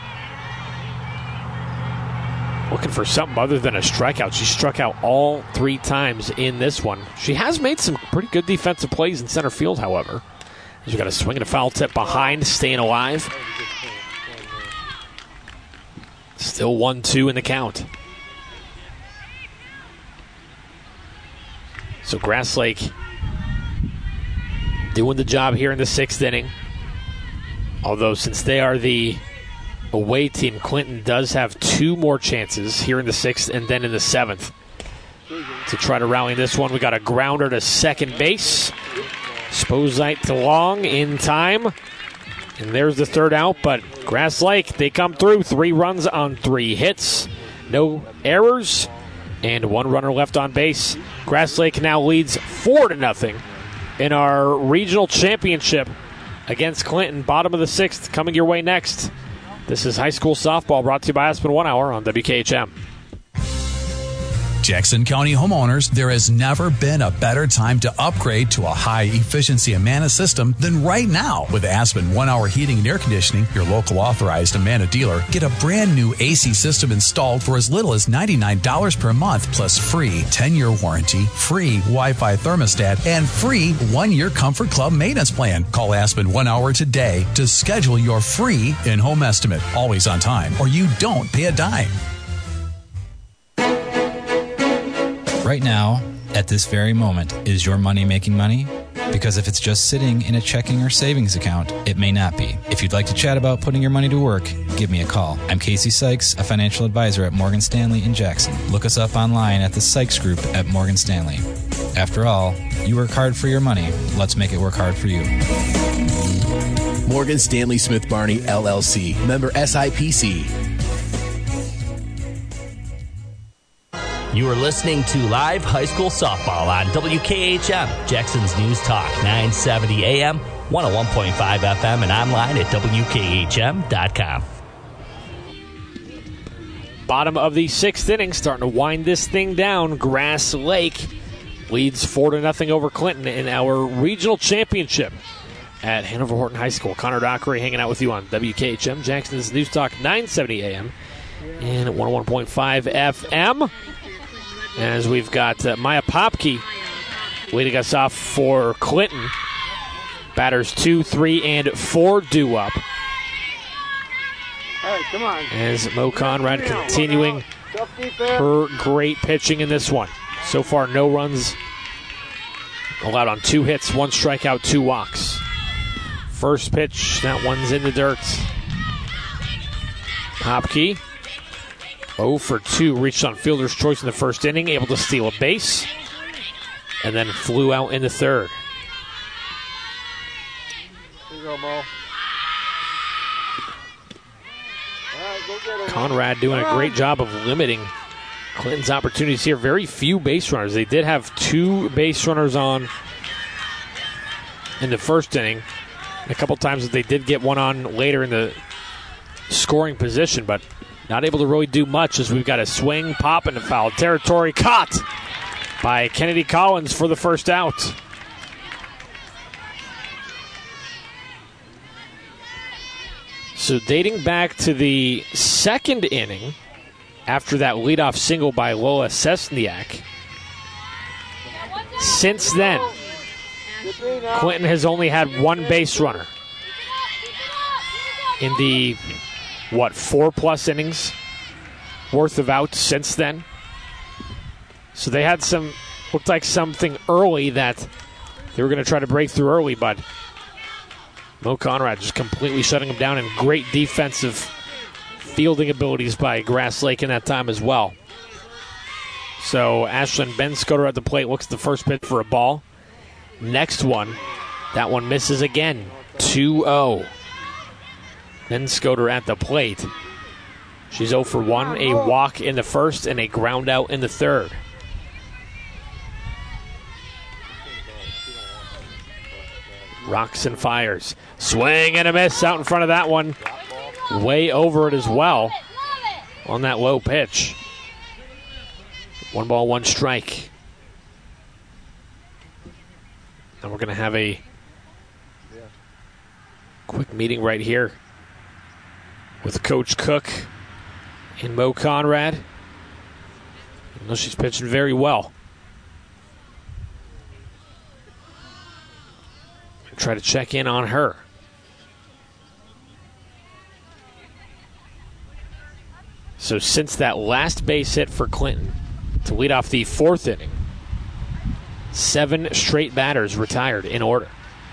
looking for something other than a strikeout. She struck out all 3 times in this one. She has made some pretty good defensive plays in center field, however. She's got a swing and a foul tip behind, staying alive. Still 1-2 in the count. So Grass Lake doing the job here in the 6th inning. Although since they are the away team, Clinton does have 2 more chances here in the 6th and then in the 7th to try to rally this one. We got a grounder to second base. Sposite to long in time. And there's the 3rd out, but Grass Lake, they come through. 3 runs on 3 hits. No errors. And 1 runner left on base. Grass Lake now leads 4-0 in our regional championship against Clinton. Bottom of the 6th coming your way next. This is high school softball brought to you by Aspen 1 Hour on WKHM. Jackson County homeowners, there has never been a better time to upgrade to a high-efficiency Amana system than right now. With Aspen 1 Hour Heating and Air Conditioning, your local authorized Amana dealer, get a brand new AC system installed for as little as $99 per month, plus free 10-year warranty, free Wi-Fi thermostat, and free 1-year Comfort Club maintenance plan. Call Aspen 1 Hour today to schedule your free in-home estimate. Always on time, or you don't pay a dime. Right now, at this very moment, is your money making money? Because if it's just sitting in a checking or savings account, it may not be. If you'd like to chat about putting your money to work, give me a call. I'm Casey Sykes, a financial advisor at Morgan Stanley in Jackson. Look us up online at the Sykes Group at Morgan Stanley. After all, you work hard for your money. Let's make it work hard for you. Morgan Stanley Smith Barney, LLC. Member SIPC. You are listening to live high school softball on WKHM, Jackson's News Talk, 970 AM, 101.5 FM, and online at WKHM.com. Bottom of the 6th inning, starting to wind this thing down. Grass Lake leads 4-0 over Clinton in our regional championship at Hanover Horton High School. Connor Dockery hanging out with you on WKHM, Jackson's News Talk, 970 AM, and 101.5 FM. As we've got Maya Popke leading us off for Clinton. Batters 2, 3, and 4 due up. All right, come on. As Mo Conrad continuing her great pitching in this one. So far, no runs allowed on 2 hits, 1 strikeout, 2 walks. First pitch, that one's in the dirt. Hopke, 0 for 2, reached on fielder's choice in the first inning, able to steal a base, and then flew out in the third. Here you go, Mo. Conrad doing a great job of limiting Clinton's opportunities here. Very few base runners. They did have 2 base runners on in the first inning. A couple times that they did get one on later in the scoring position, but not able to really do much as we've got a swing, pop, and a foul territory. Caught by Kennedy Collins for the first out. So dating back to the second inning, after that leadoff single by Lola Sesniak, since then, Clinton has only had 1 base runner in the, 4+ innings worth of outs since then. So they had looked like something early that they were going to try to break through early, but Mo Conrad just completely shutting them down, and great defensive fielding abilities by Grass Lake in that time as well. So Ashlyn Benscoter at the plate, looks at the first pitch for a ball. Next one, that one misses again, 2-0. Benscoter at the plate. She's 0 for 1, a walk in the first and a ground out in the third. Rocks and fires. Swing and a miss out in front of that one. Way over it as well on that low pitch. 1 ball, 1 strike. And we're going to have a quick meeting right here with Coach Cook and Mo Conrad. I know she's pitching very well. Try to check in on her. So since that last base hit for Clinton to lead off the 4th inning, 7 straight batters retired in order.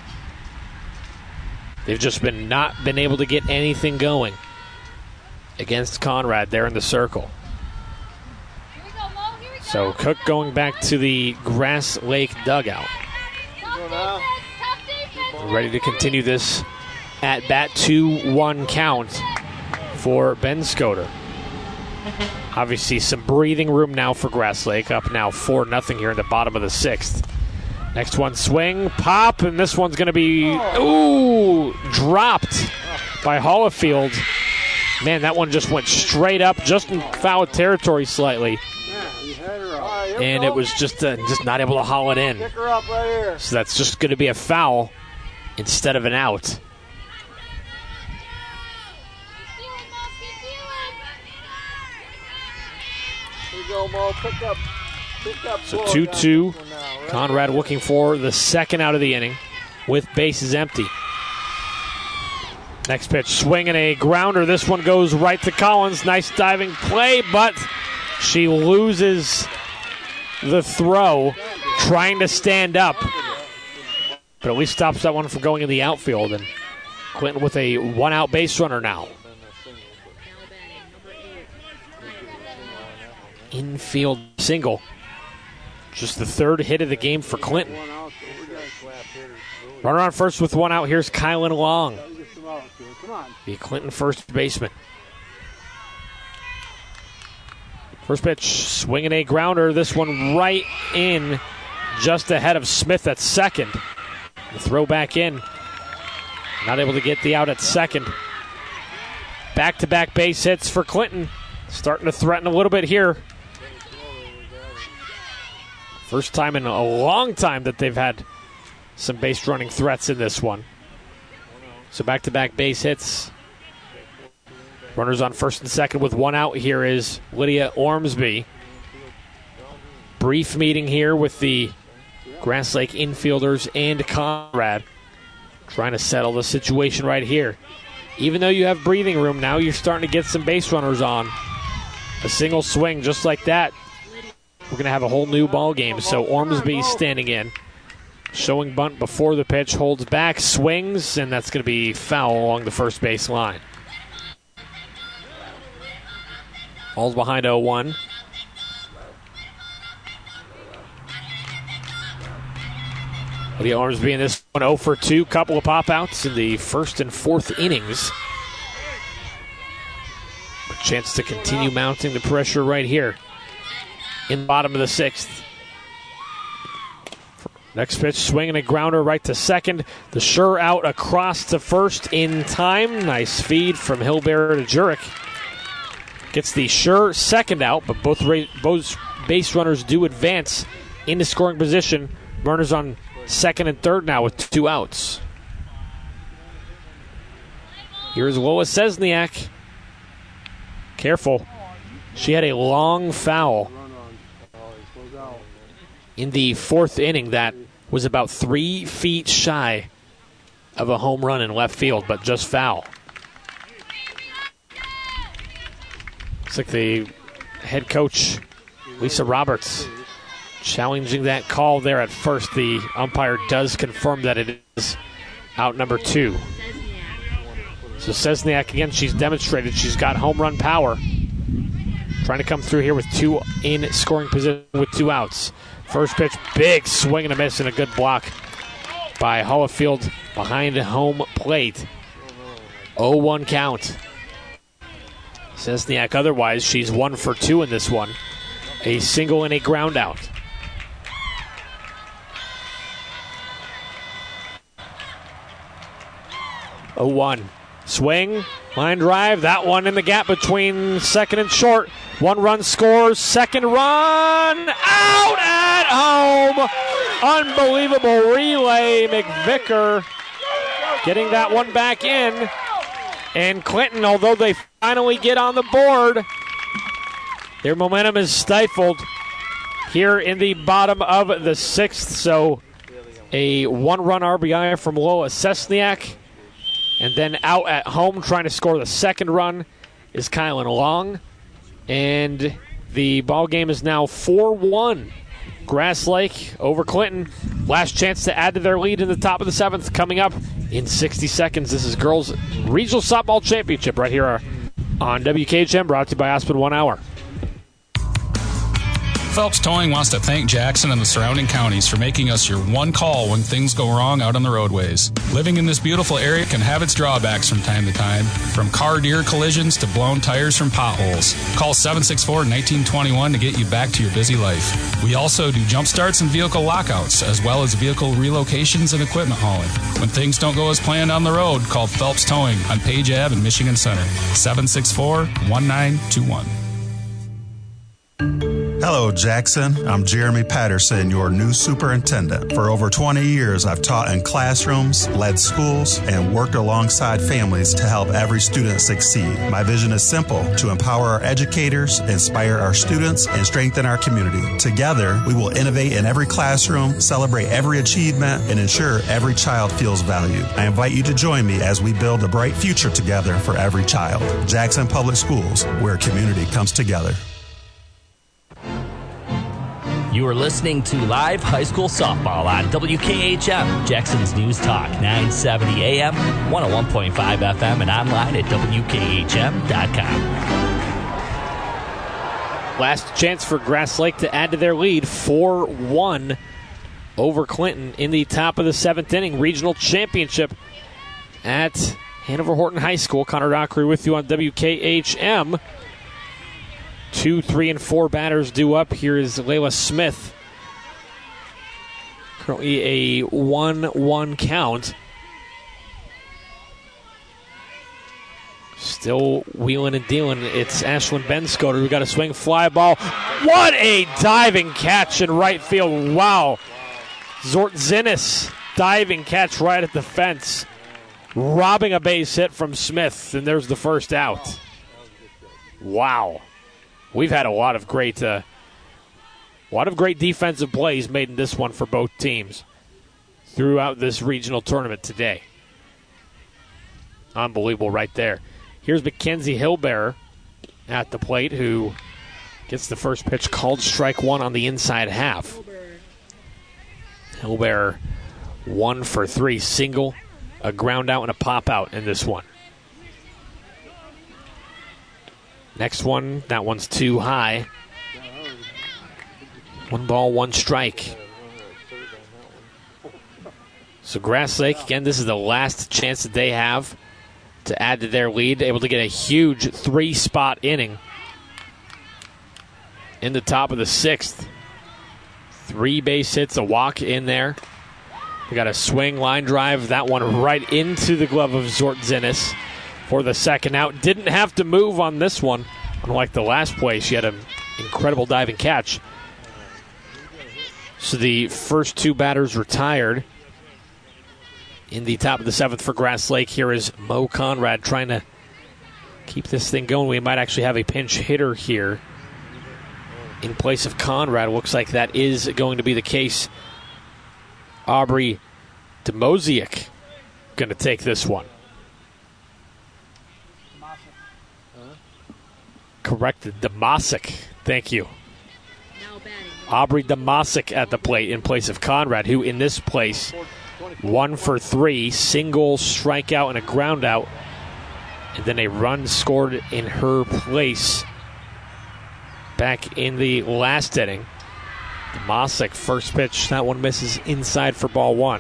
They've just not been able to get anything going against Conrad there in the circle. So Cook going back to the Grass Lake dugout. Ready to continue this at-bat 2-1 count for Benscoter. Obviously some breathing room now for Grass Lake, up now 4-0 here in the bottom of the 6th. Next one, swing, pop, and this one's going to be, dropped by Hollifield. Man, that one just went straight up, just in foul territory slightly. And it was just not able to haul it in. So that's just going to be a foul instead of an out. So 2-2. Conrad looking for the second out of the inning with bases empty. Next pitch, swing and a grounder. This one goes right to Collins. Nice diving play, but she loses the throw trying to stand up. But at least stops that one from going in the outfield. And Clinton with a 1-out base runner now. Infield single. Just the 3rd hit of the game for Clinton. Runner on first with 1 out. Here's Kylan Long, the Clinton first baseman. First pitch, swinging a grounder. This one right in, just ahead of Smith at second. The throw back in. Not able to get the out at second. Back-to-back base hits for Clinton. Starting to threaten a little bit here. First time in a long time that they've had some base running threats in this one. So back-to-back base hits. Runners on first and second with 1 out. Here is Lydia Ormsby. Brief meeting here with the Grass Lake infielders and Conrad. trying to settle the situation right here. Even though you have breathing room, now you're starting to get some base runners on. A single swing just like that, we're going to have a whole new ball game. So Ormsby standing in. Showing bunt before the pitch, holds back, swings, and that's going to be foul along the first base line. All's behind 0-1. Lydia Ormsby in this one 0 for 2. Couple of pop-outs in the first and fourth innings. A chance to continue mounting the pressure right here in the bottom of the sixth. Next pitch, swinging a grounder right to second. The sure out across to first in time. Nice feed from Hilberer to Jurek. Gets the sure second out, but both base runners do advance into scoring position. Runners on second and third now with 2 outs. Here's Lois Sesniak. Careful. She had a long foul in the fourth inning that was about 3 feet shy of a home run in left field, but just foul. Looks like the head coach, Lisa Roberts, challenging that call there at first. The umpire does confirm that it is out number 2. So Sesniak, again, she's demonstrated she's got home run power. Trying to come through here with 2 in scoring position with 2 outs. First pitch, big swing and a miss, and a good block by Hollifield behind home plate. 0-1 count. Sesniak, otherwise, she's 1 for 2 in this one. A single and a ground out. Oh, 1. Swing, line drive, that one in the gap between second and short. 1 run scores, second run, out at home. Unbelievable relay. McVicker getting that one back in. And Clinton, although they finally get on the board, their momentum is stifled here in the bottom of the 6th. So a 1-run RBI from Lois Sesniak. And then out at home trying to score the second run is Kylan Long. And the ball game is now 4-1. Grass Lake over Clinton. Last chance to add to their lead in the top of the 7th coming up in 60 seconds. This is Girls Regional Softball Championship right here on WKHM, brought to you by Aspen 1 Hour. Phelps Towing wants to thank Jackson and the surrounding counties for making us your one call when things go wrong out on the roadways. Living in this beautiful area can have its drawbacks from time to time, from car-deer collisions to blown tires from potholes. Call 764-1921 to get you back to your busy life. We also do jump starts and vehicle lockouts, as well as vehicle relocations and equipment hauling. When things don't go as planned on the road, call Phelps Towing on Page Ave in Michigan Center, 764-1921. Hello, Jackson. I'm Jeremy Patterson, your new superintendent. For over 20 years, I've taught in classrooms, led schools, and worked alongside families to help every student succeed. My vision is simple: to empower our educators, inspire our students, and strengthen our community. Together, we will innovate in every classroom, celebrate every achievement, and ensure every child feels valued. I invite you to join me as we build a bright future together for every child. Jackson Public Schools, where community comes together. You are listening to live high school softball on WKHM, Jackson's News Talk, 970 AM, 101.5 FM, and online at WKHM.com. Last chance for Grass Lake to add to their lead, 4-1 over Clinton in the top of the 7th inning. Regional championship at Hanover Horton High School. Connor Dockery with you on WKHM. 2, 3, and 4 batters due up. Here is Layla Smith. Currently a 1-1 count. Still wheeling and dealing. It's Ashlyn Benscoter who got a swing fly ball. What a diving catch in right field. Wow. Zortzinis diving catch right at the fence. Robbing a base hit from Smith. And there's the first out. Wow. We've had a lot of great defensive plays made in this one for both teams throughout this regional tournament today. unbelievable right there. Here's Mackenzie Hillbearer at the plate, who gets the first pitch called strike one on the inside half. Hillbearer 1 for 3, single, a ground out, and a pop out in this one. Next one, that one's too high. 1 ball, 1 strike. So Grass Lake, again, this is the last chance that they have to add to their lead, able to get a huge 3-spot inning in the top of the 6th. 3 base hits, a walk in there. We got a swing, line drive, that one right into the glove of Zort Zinnis for the second out. Didn't have to move on this one. Unlike the last play, she had an incredible diving catch. So the first 2 batters retired. In the top of the 7th for Grass Lake, here is Mo Conrad trying to keep this thing going. We might actually have a pinch hitter here in place of Conrad. Looks like that is going to be the case. Aubrey Demosiak going to take this one. Corrected, Demosiak. Thank you. Aubrey Demosiak at the plate in place of Conrad, who in this place 1 for 3, single, strikeout, and a ground out. And then a run scored in her place back in the last inning. Demosiak, first pitch, that one misses inside for ball 1.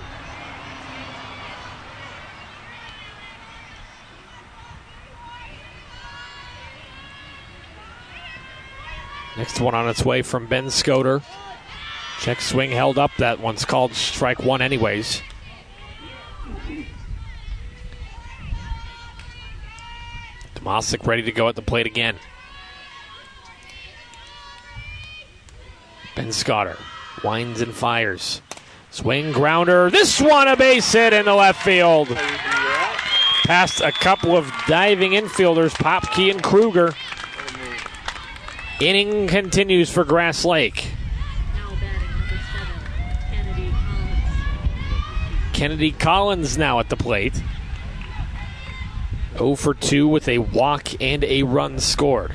Next one on its way from Ben Scoter. Check swing held up. That one's called strike 1 anyways. Demosiak ready to go at the plate again. Ben Scotter winds and fires. Swing, grounder. This one a base hit in the left field. Past a couple of diving infielders, Popke and Kruger. Inning continues for Grass Lake. Kennedy Collins now at the plate. 0 for 2 with a walk and a run scored.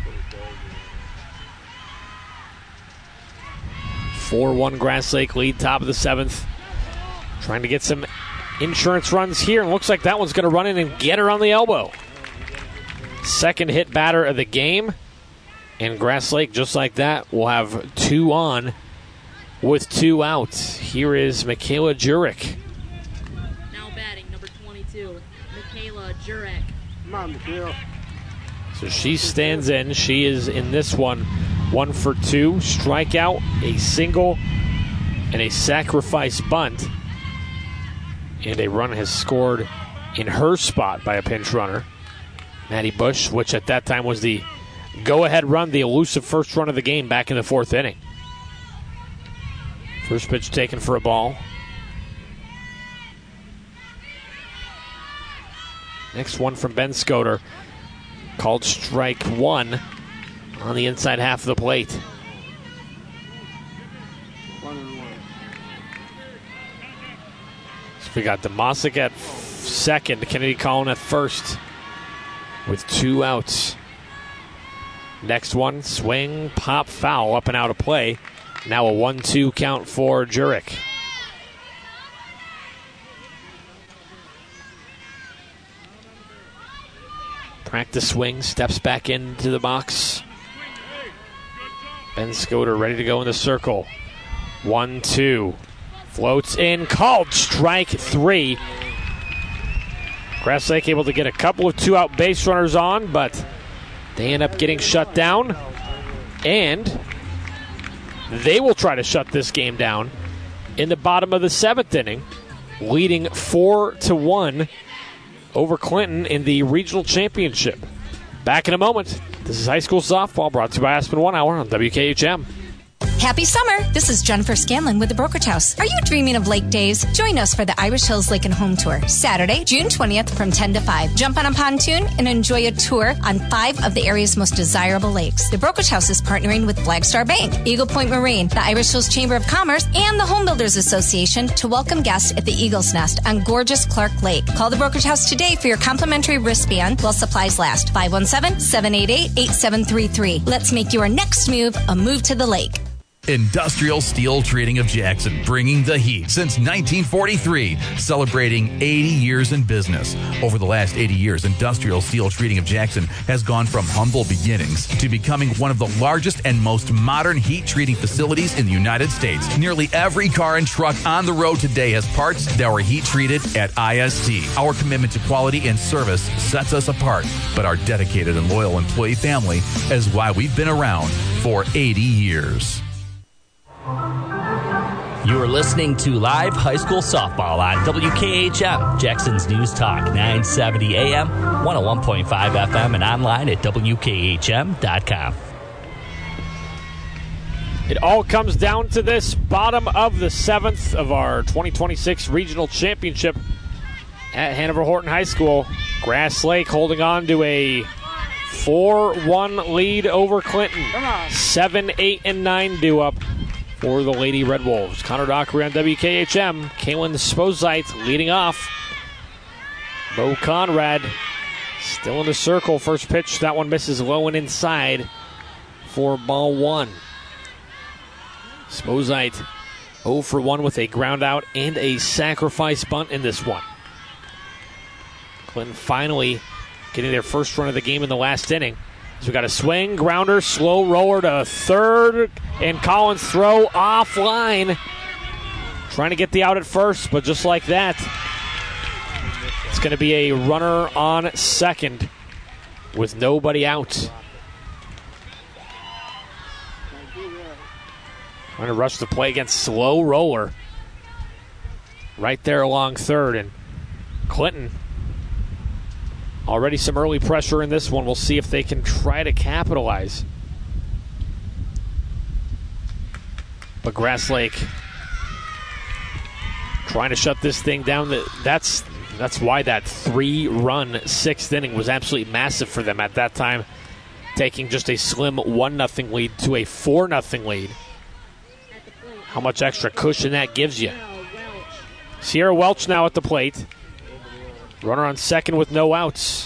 4-1 Grass Lake lead, top of the 7th. Trying to get some insurance runs here, and looks like that one's going to run in and get her on the elbow. Second hit batter of the game, and Grass Lake, just like that, will have 2 on with 2 outs. Here is Michaela Jurek. Now batting, number 22, Michaela Jurek. Come on, Michaela. So she stands in. She is in this one 1 for 2, strikeout, a single, and a sacrifice bunt. And a run has scored in her spot by a pinch runner, Maddie Bush, which at that time was the go-ahead run, the elusive first run of the game back in the 4th inning. First pitch taken for a ball. Next one from Ben Scoter, called strike 1 on the inside half of the plate. 1-1. So we got Demosiak at second, Kennedy Collins at first with 2 outs. Next one, swing, pop, foul, up and out of play. Now a 1-2 count for Jurek. Practice swing, steps back into the box. Ben Scoter ready to go in the circle. 1-2. Floats in, called strike 3. Grass Lake able to get a couple of 2-out base runners on, but they end up getting shut down. And they will try to shut this game down in the bottom of the 7th inning, leading 4-1 over Clinton in the regional championship. Back in a moment. This is high school softball brought to you by Aspen 1 Hour on WKHM. Happy summer! This is Jennifer Scanlon with the Brokerage House. Are you dreaming of lake days? Join us for the Irish Hills Lake and Home Tour, Saturday, June 20th from 10 to 5. Jump on a pontoon and enjoy a tour on 5 of the area's most desirable lakes. The Brokerage House is partnering with Black Star Bank, Eagle Point Marine, the Irish Hills Chamber of Commerce, and the Home Builders Association to welcome guests at the Eagle's Nest on gorgeous Clark Lake. Call the Brokerage House today for your complimentary wristband while supplies last. 517-788-8733. Let's make your next move a move to the lake. Industrial Steel Treating of Jackson, bringing the heat since 1943, celebrating 80 years in business. Over the last 80 years, Industrial Steel Treating of Jackson has gone from humble beginnings to becoming one of the largest and most modern heat treating facilities in the United States. Nearly every car and truck on the road today has parts that were heat treated at IST. Our commitment to quality and service sets us apart, but our dedicated and loyal employee family is why we've been around for 80 years. You are listening to live high school softball on WKHM, Jackson's News Talk, 970 AM, 101.5 FM, and online at WKHM.com. It all comes down to this bottom of the 7th of our 2026 regional championship at Hanover Horton High School. Grass Lake holding on to a 4-1 lead over Clinton. 7, 8, and 9 due up for the Lady Red Wolves. Connor Dockery on WKHM. Kaylin Sposite leading off. Bo Conrad still in the circle. First pitch, that one misses low and inside for ball 1. Sposite 0 for 1 with a ground out and a sacrifice bunt in this one. Clinton finally getting their first run of the game in the last inning. So we got a swing, grounder, slow roller to third, and Collins throw offline. Trying to get the out at first, but just like that, it's going to be a runner on second with nobody out. Trying to rush the play against slow roller right there along third, and Clinton already some early pressure in this one. We'll see if they can try to capitalize. But Grass Lake trying to shut this thing down. That's why that 3-run 6th inning was absolutely massive for them at that time, taking just a slim 1-0 lead to a 4-0 lead. How much extra cushion that gives you. Sierra Welch now at the plate. Runner on second with no outs.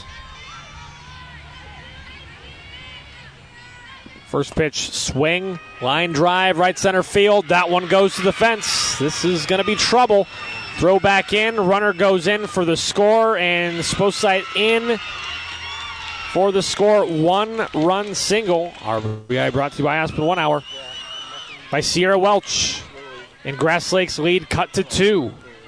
First pitch, swing, line drive, right center field. That one goes to the fence. This is going to be trouble. Throw back in. Runner goes in for the score, and Sposite in for the score. 1-run single. RBI brought to you by Aspen 1 Hour by Sierra Welch. And Grass Lake's lead cut to 2.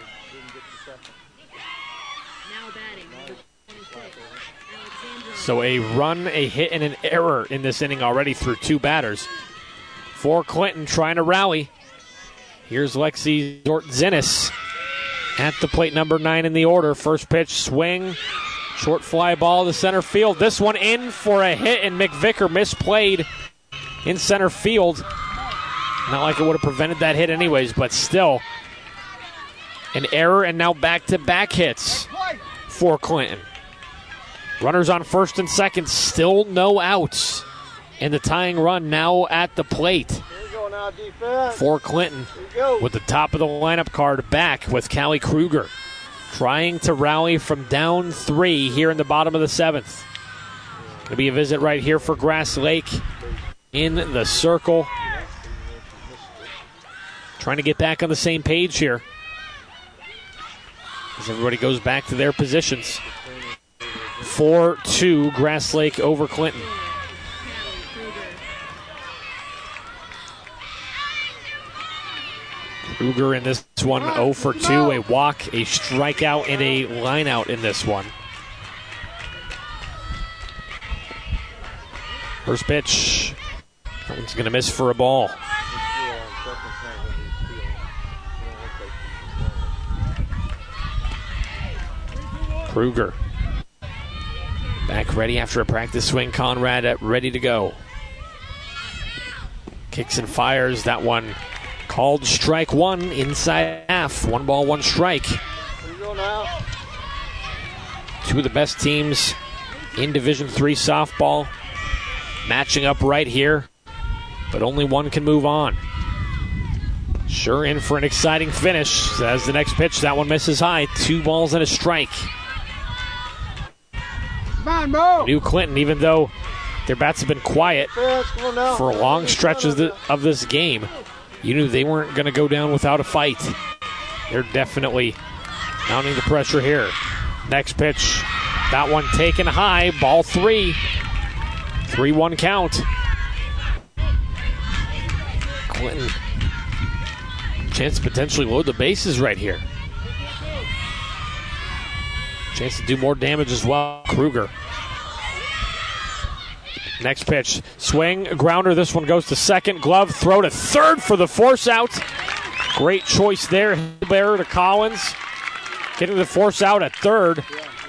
So a run, a hit, and an error in this inning already through 2 batters. For Clinton trying to rally. Here's Lexi Zort-Zinnis at the plate, number 9 in the order. First pitch, swing, short fly ball to center field. This one in for a hit, and McVicker misplayed in center field. Not like it would have prevented that hit anyways, but still an error, and now back-to-back hits for Clinton. Runners on first and second, still no outs. And the tying run now at the plate for Clinton with the top of the lineup card back with Callie Kruger. Trying to rally from down 3 here in the bottom of the 7th. Going to be a visit right here for Grass Lake in the circle. Trying to get back on the same page here as everybody goes back to their positions. 4-2 Grass Lake over Clinton. Kruger in this one 0 for 2, a walk, a strikeout, and a lineout in this one. First pitch, that one's going to miss for a ball. Kruger back ready after a practice swing. Conrad ready to go. Kicks and fires. That one called strike one inside half. 1 ball, 1 strike. Two of the best teams in Division III softball matching up right here, but only one can move on. Sure in for an exciting finish. As the next pitch, that one misses high. 2 balls and a strike. New Clinton, even though their bats have been quiet for long stretches of this game, you knew they weren't going to go down without a fight. They're definitely mounting the pressure here. Next pitch, that one taken high, ball 3. 3-1 count. Clinton, chance to potentially load the bases right here. Chance to do more damage as well. Kruger. Next pitch, swing, grounder. This one goes to second. Glove, throw to third for the force out. Great choice there. Bearer to Collins. Getting the force out at third.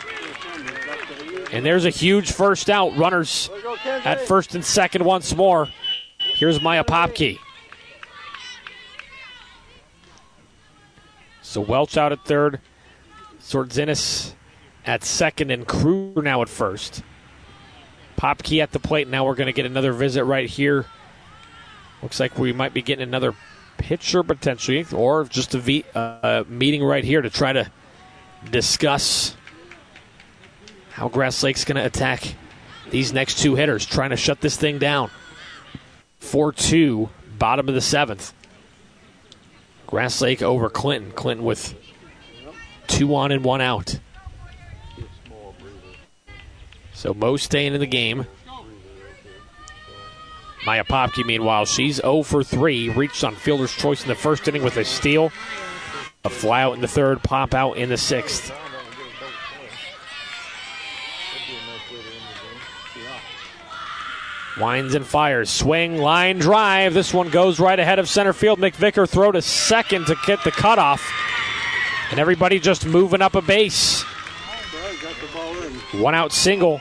And there's a huge first out. Runners at first and second once more. Here's Maya Popke. So Welch out at third. Sordzinis at second, and Kruger now at first. Popke at the plate. Now we're going to get another visit right here. Looks like we might be getting another pitcher potentially, or just a meeting right here to try to discuss how Grass Lake's going to attack these next 2 hitters, trying to shut this thing down. 4-2, bottom of the 7th. Grass Lake over Clinton. Clinton with 2 on and 1 out. So Mo staying in the game. Maya Popke, meanwhile, she's 0 for 3. Reached on fielder's choice in the first inning with a steal. A fly out in the third, pop out in the 6th. Winds and fires. Swing, line drive. This one goes right ahead of center field. McVicker throw to second to get the cutoff. And everybody just moving up a base. 1 out single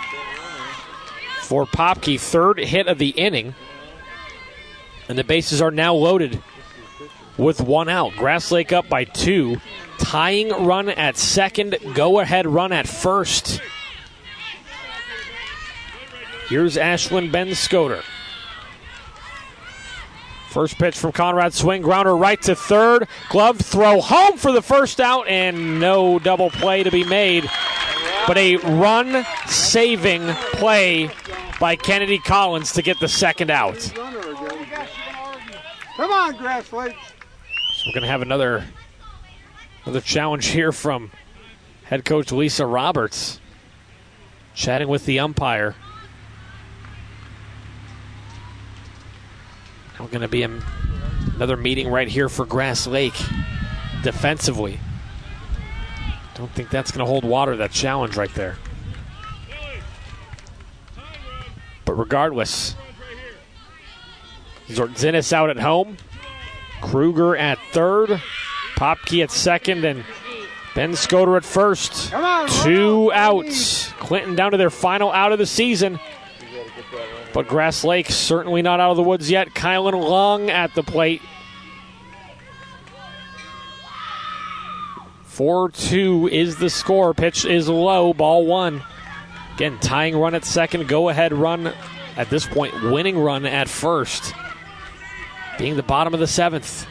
for Popke. 3rd hit of the inning. And the bases are now loaded with 1 out. Grass Lake up by 2. Tying run at second. Go-ahead run at first. Here's Ashlyn Ben-Scoter. First pitch from Conrad, swing, grounder right to third. Glove throw home for the first out, and no double play to be made. But a run-saving play by Kennedy Collins to get the second out. Come on, Grass Lake. So we're going to have another challenge here from head coach Lisa Roberts, chatting with the umpire. Now going to be another meeting right here for Grass Lake defensively. Don't think that's going to hold water, that challenge right there. But regardless, Zordzinis out at home. Kruger at third. Popke at second, and Ben-Scoter at first. 2 outs. Clinton down to their final out of the season. But Grass Lake certainly not out of the woods yet. Kylan Long at the plate. 4-2 is the score. Pitch is low. Ball 1. Again, tying run at second. Go-ahead run at this point. Winning run at first. Being the bottom of the 7th.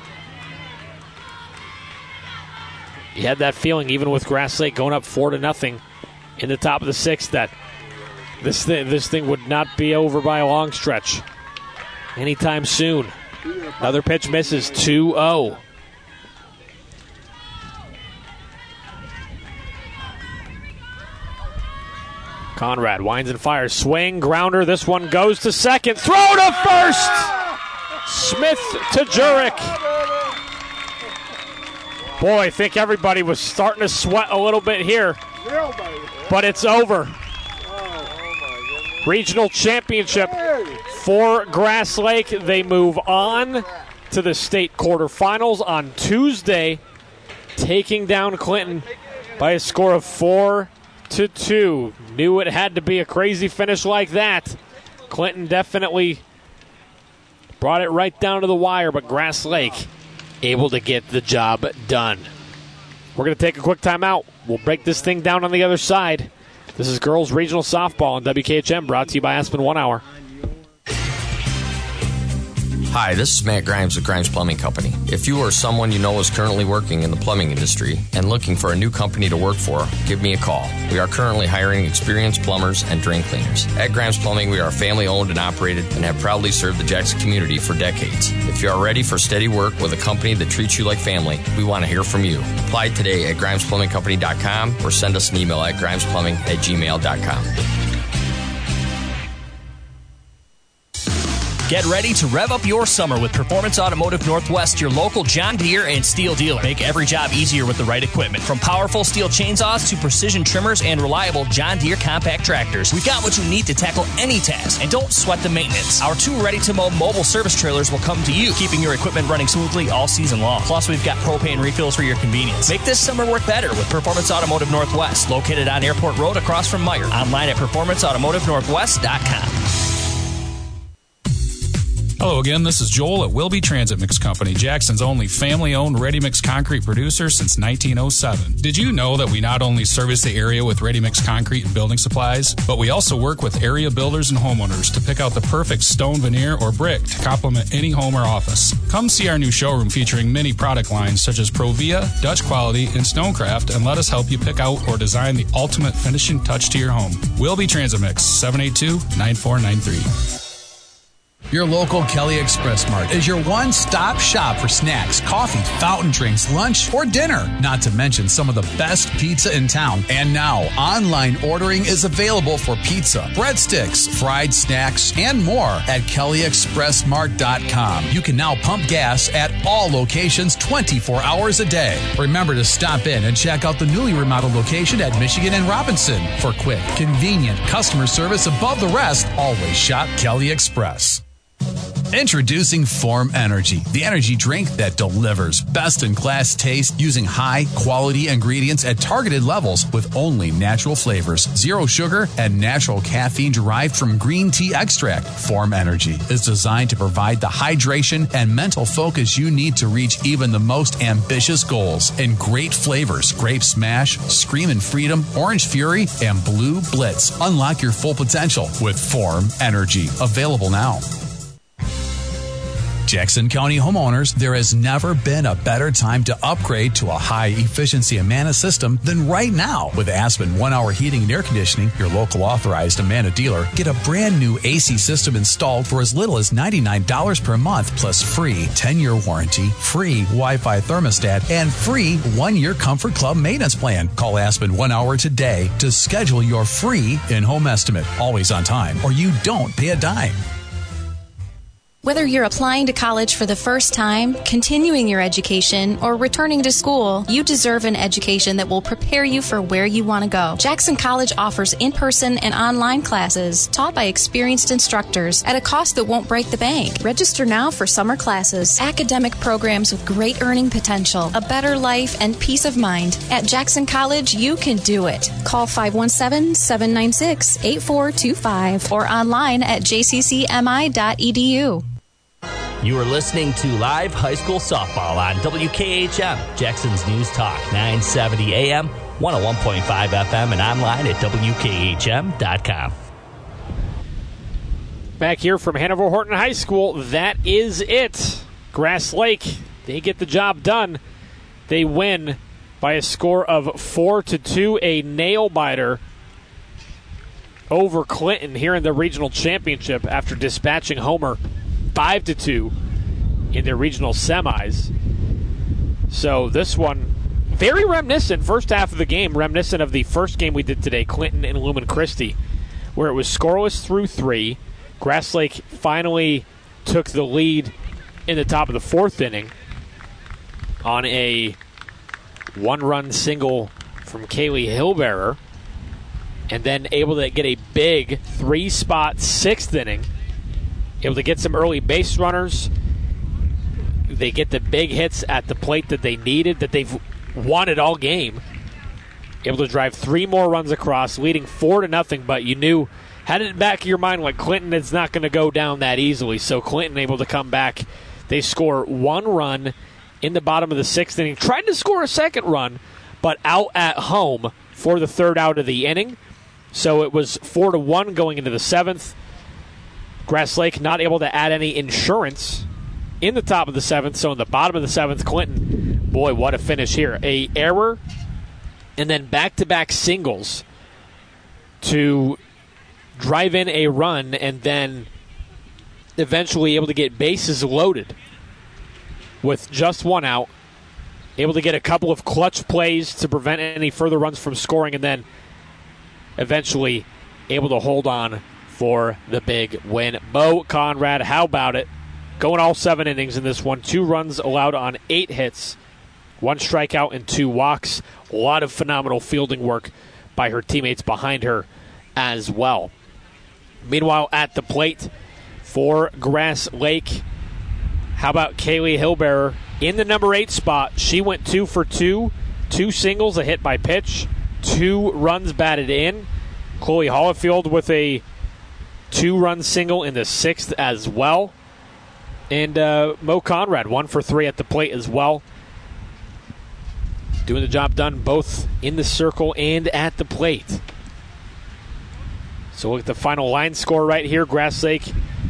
You had that feeling, even with Grass Lake going up 4-0 in the top of the 6th, that this thing would not be over by a long stretch anytime soon. Another pitch misses. 2-0. Conrad winds and fires. Swing, grounder. This one goes to second. Throw to first. Smith to Jurek. Boy, I think everybody was starting to sweat a little bit here. But it's over. Regional championship for Grass Lake. They move on to the state quarterfinals on Tuesday, taking down Clinton by a score of 4-2. Knew it had to be a crazy finish like that. Clinton definitely Brought it right down to the wire, but Grass Lake able to get the job done. We're going to take a quick timeout. We'll break this thing down on the other side. This is Girls Regional Softball on WKHM, brought to you by Aspen 1 Hour. Hi, this is Matt Grimes with Grimes Plumbing Company. If you or someone you know is currently working in the plumbing industry and looking for a new company to work for, give me a call. We are currently hiring experienced plumbers and drain cleaners. At Grimes Plumbing, we are family owned and operated and have proudly served the Jackson community for decades. If you are ready for steady work with a company that treats you like family, we want to hear from you. Apply today at grimesplumbingcompany.com or send us an email at grimesplumbing@gmail.com. Get ready to rev up your summer with Performance Automotive Northwest, your local John Deere and Steel dealer. Make every job easier with the right equipment. From powerful steel chainsaws to precision trimmers and reliable John Deere compact tractors, we've got what you need to tackle any task. And don't sweat the maintenance. Our 2 ready-to-mow mobile service trailers will come to you, keeping your equipment running smoothly all season long. Plus, we've got propane refills for your convenience. Make this summer work better with Performance Automotive Northwest, located on Airport Road across from Meyer. Online at performanceautomotivenorthwest.com. Hello again, this is Joel at Wilby Transit Mix Company, Jackson's only family-owned ready-mix concrete producer since 1907. Did you know that we not only service the area with ready-mix concrete and building supplies, but we also work with area builders and homeowners to pick out the perfect stone, veneer, or brick to complement any home or office. Come see our new showroom featuring many product lines such as Provia, Dutch Quality, and Stonecraft, and let us help you pick out or design the ultimate finishing touch to your home. Wilby Transit Mix, 782-9493. Your local Kelly Express Mart is your one-stop shop for snacks, coffee, fountain drinks, lunch, or dinner. Not to mention some of the best pizza in town. And now, online ordering is available for pizza, breadsticks, fried snacks, and more at KellyExpressMart.com. You can now pump gas at all locations 24 hours a day. Remember to stop in and check out the newly remodeled location at Michigan and Robinson. For quick, convenient customer service above the rest, always shop Kelly Express. Introducing Form Energy, the energy drink that delivers best-in-class taste using high-quality ingredients at targeted levels with only natural flavors, zero sugar, and natural caffeine derived from green tea extract. Form Energy is designed to provide the hydration and mental focus you need to reach even the most ambitious goals. In great flavors, Grape Smash, Screamin' Freedom, Orange Fury, and Blue Blitz. Unlock your full potential with Form Energy. Available now. Jackson County homeowners, there has never been a better time to upgrade to a high-efficiency Amana system than right now. With Aspen 1 Hour Heating and Air Conditioning, your local authorized Amana dealer, get a brand new AC system installed for as little as $99 per month, plus free 10-year warranty, free Wi-Fi thermostat, and free 1-year Comfort Club maintenance plan. Call Aspen 1 Hour today to schedule your free in-home estimate. Always on time, or you don't pay a dime. Whether you're applying to college for the first time, continuing your education, or returning to school, you deserve an education that will prepare you for where you want to go. Jackson College offers in-person and online classes taught by experienced instructors at a cost that won't break the bank. Register now for summer classes, academic programs with great earning potential, a better life, and peace of mind. At Jackson College, you can do it. Call 517-796-8425 or online at jccmi.edu. You are listening to live high school softball on WKHM, Jackson's News Talk, 970 AM, 101.5 FM, and online at WKHM.com. Back here from Hanover Horton High School, that is it. Grass Lake, they get the job done. They win by a score of 4-2, a nail-biter over Clinton here in the regional championship after dispatching Homer 5-2 in their regional semis. So this one, very reminiscent, first half of the game, reminiscent of the first game we did today, Clinton and Lumen Christi, where it was scoreless through 3. Grass Lake finally took the lead in the top of the 4th inning on a 1-run single from Kaylee Hillbearer, and then able to get a big 3-spot 6th inning. Able to get some early base runners. They get the big hits at the plate that they needed, that they've wanted all game. Able to drive 3 more runs across, leading 4-0, but you knew had it in the back of your mind like Clinton is not going to go down that easily. So Clinton able to come back. They score 1 run in the bottom of the 6th inning. Tried to score a second run, but out at home for the 3rd out of the inning. So it was 4-1 going into the 7th. Grass Lake not able to add any insurance in the top of the 7th. So in the bottom of the 7th, Clinton, boy, what a finish here. A error and then back-to-back singles to drive in a run and then eventually able to get bases loaded with just 1 out. Able to get a couple of clutch plays to prevent any further runs from scoring, and then eventually able to hold on for the big win. Mo Conrad, how about it? Going all 7 innings in this one. 2 runs allowed on 8 hits. 1 strikeout and 2 walks. A lot of phenomenal fielding work by her teammates behind her as well. Meanwhile, at the plate for Grass Lake, how about Kaylee Hillbearer in the number 8 spot? She went 2 for 2. 2 singles, a hit by pitch, 2 runs batted in. Chloe Hollifield with a 2-run single in the 6th as well. And Mo Conrad, 1 for 3 at the plate as well. Doing the job done both in the circle and at the plate. So look at the final line score right here. Grass Lake,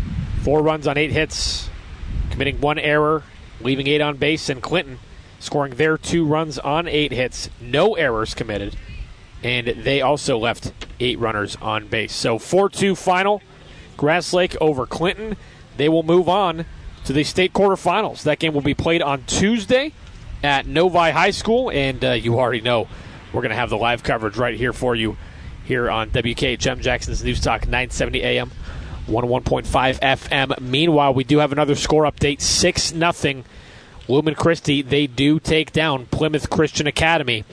4 runs on 8 hits, committing 1 error, leaving 8 on base, and Clinton scoring their 2 runs on 8 hits, no errors committed, and they also left 8 runners on base. So 4-2 final, Grass Lake over Clinton. They will move on to the state quarterfinals. That game will be played on Tuesday at Novi High School, and you already know we're going to have the live coverage right here for you here on WKHM Jackson's News Talk 970 AM, 101.5 FM. Meanwhile, we do have another score update, 6-0. Lumen Christi, they do take down Plymouth Christian Academy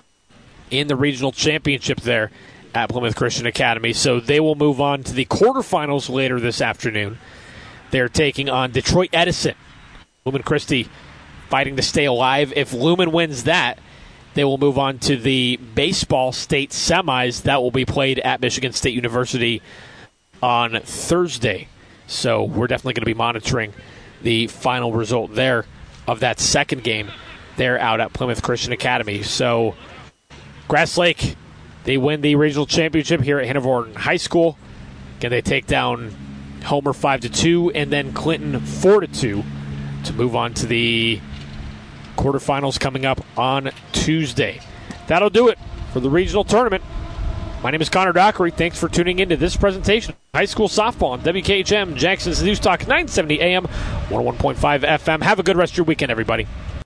in the regional championship there at Plymouth Christian Academy. So they will move on to the quarterfinals later this afternoon. They're taking on Detroit Edison. Lumen Christi fighting to stay alive. If Lumen wins that, they will move on to the baseball state semis. That will be played at Michigan State University on Thursday. So we're definitely going to be monitoring the final result there of that second game there out at Plymouth Christian Academy. So Grass Lake, they win the regional championship here at Hannah High School. Again, they take down Homer 5-2 and then Clinton 4-2 to move on to the quarterfinals coming up on Tuesday. That'll do it for the regional tournament. My name is Connor Dockery. Thanks for tuning into this presentation of high school softball on WKHM Jackson's News Talk 970 AM, 101.5 FM. Have a good rest of your weekend, everybody.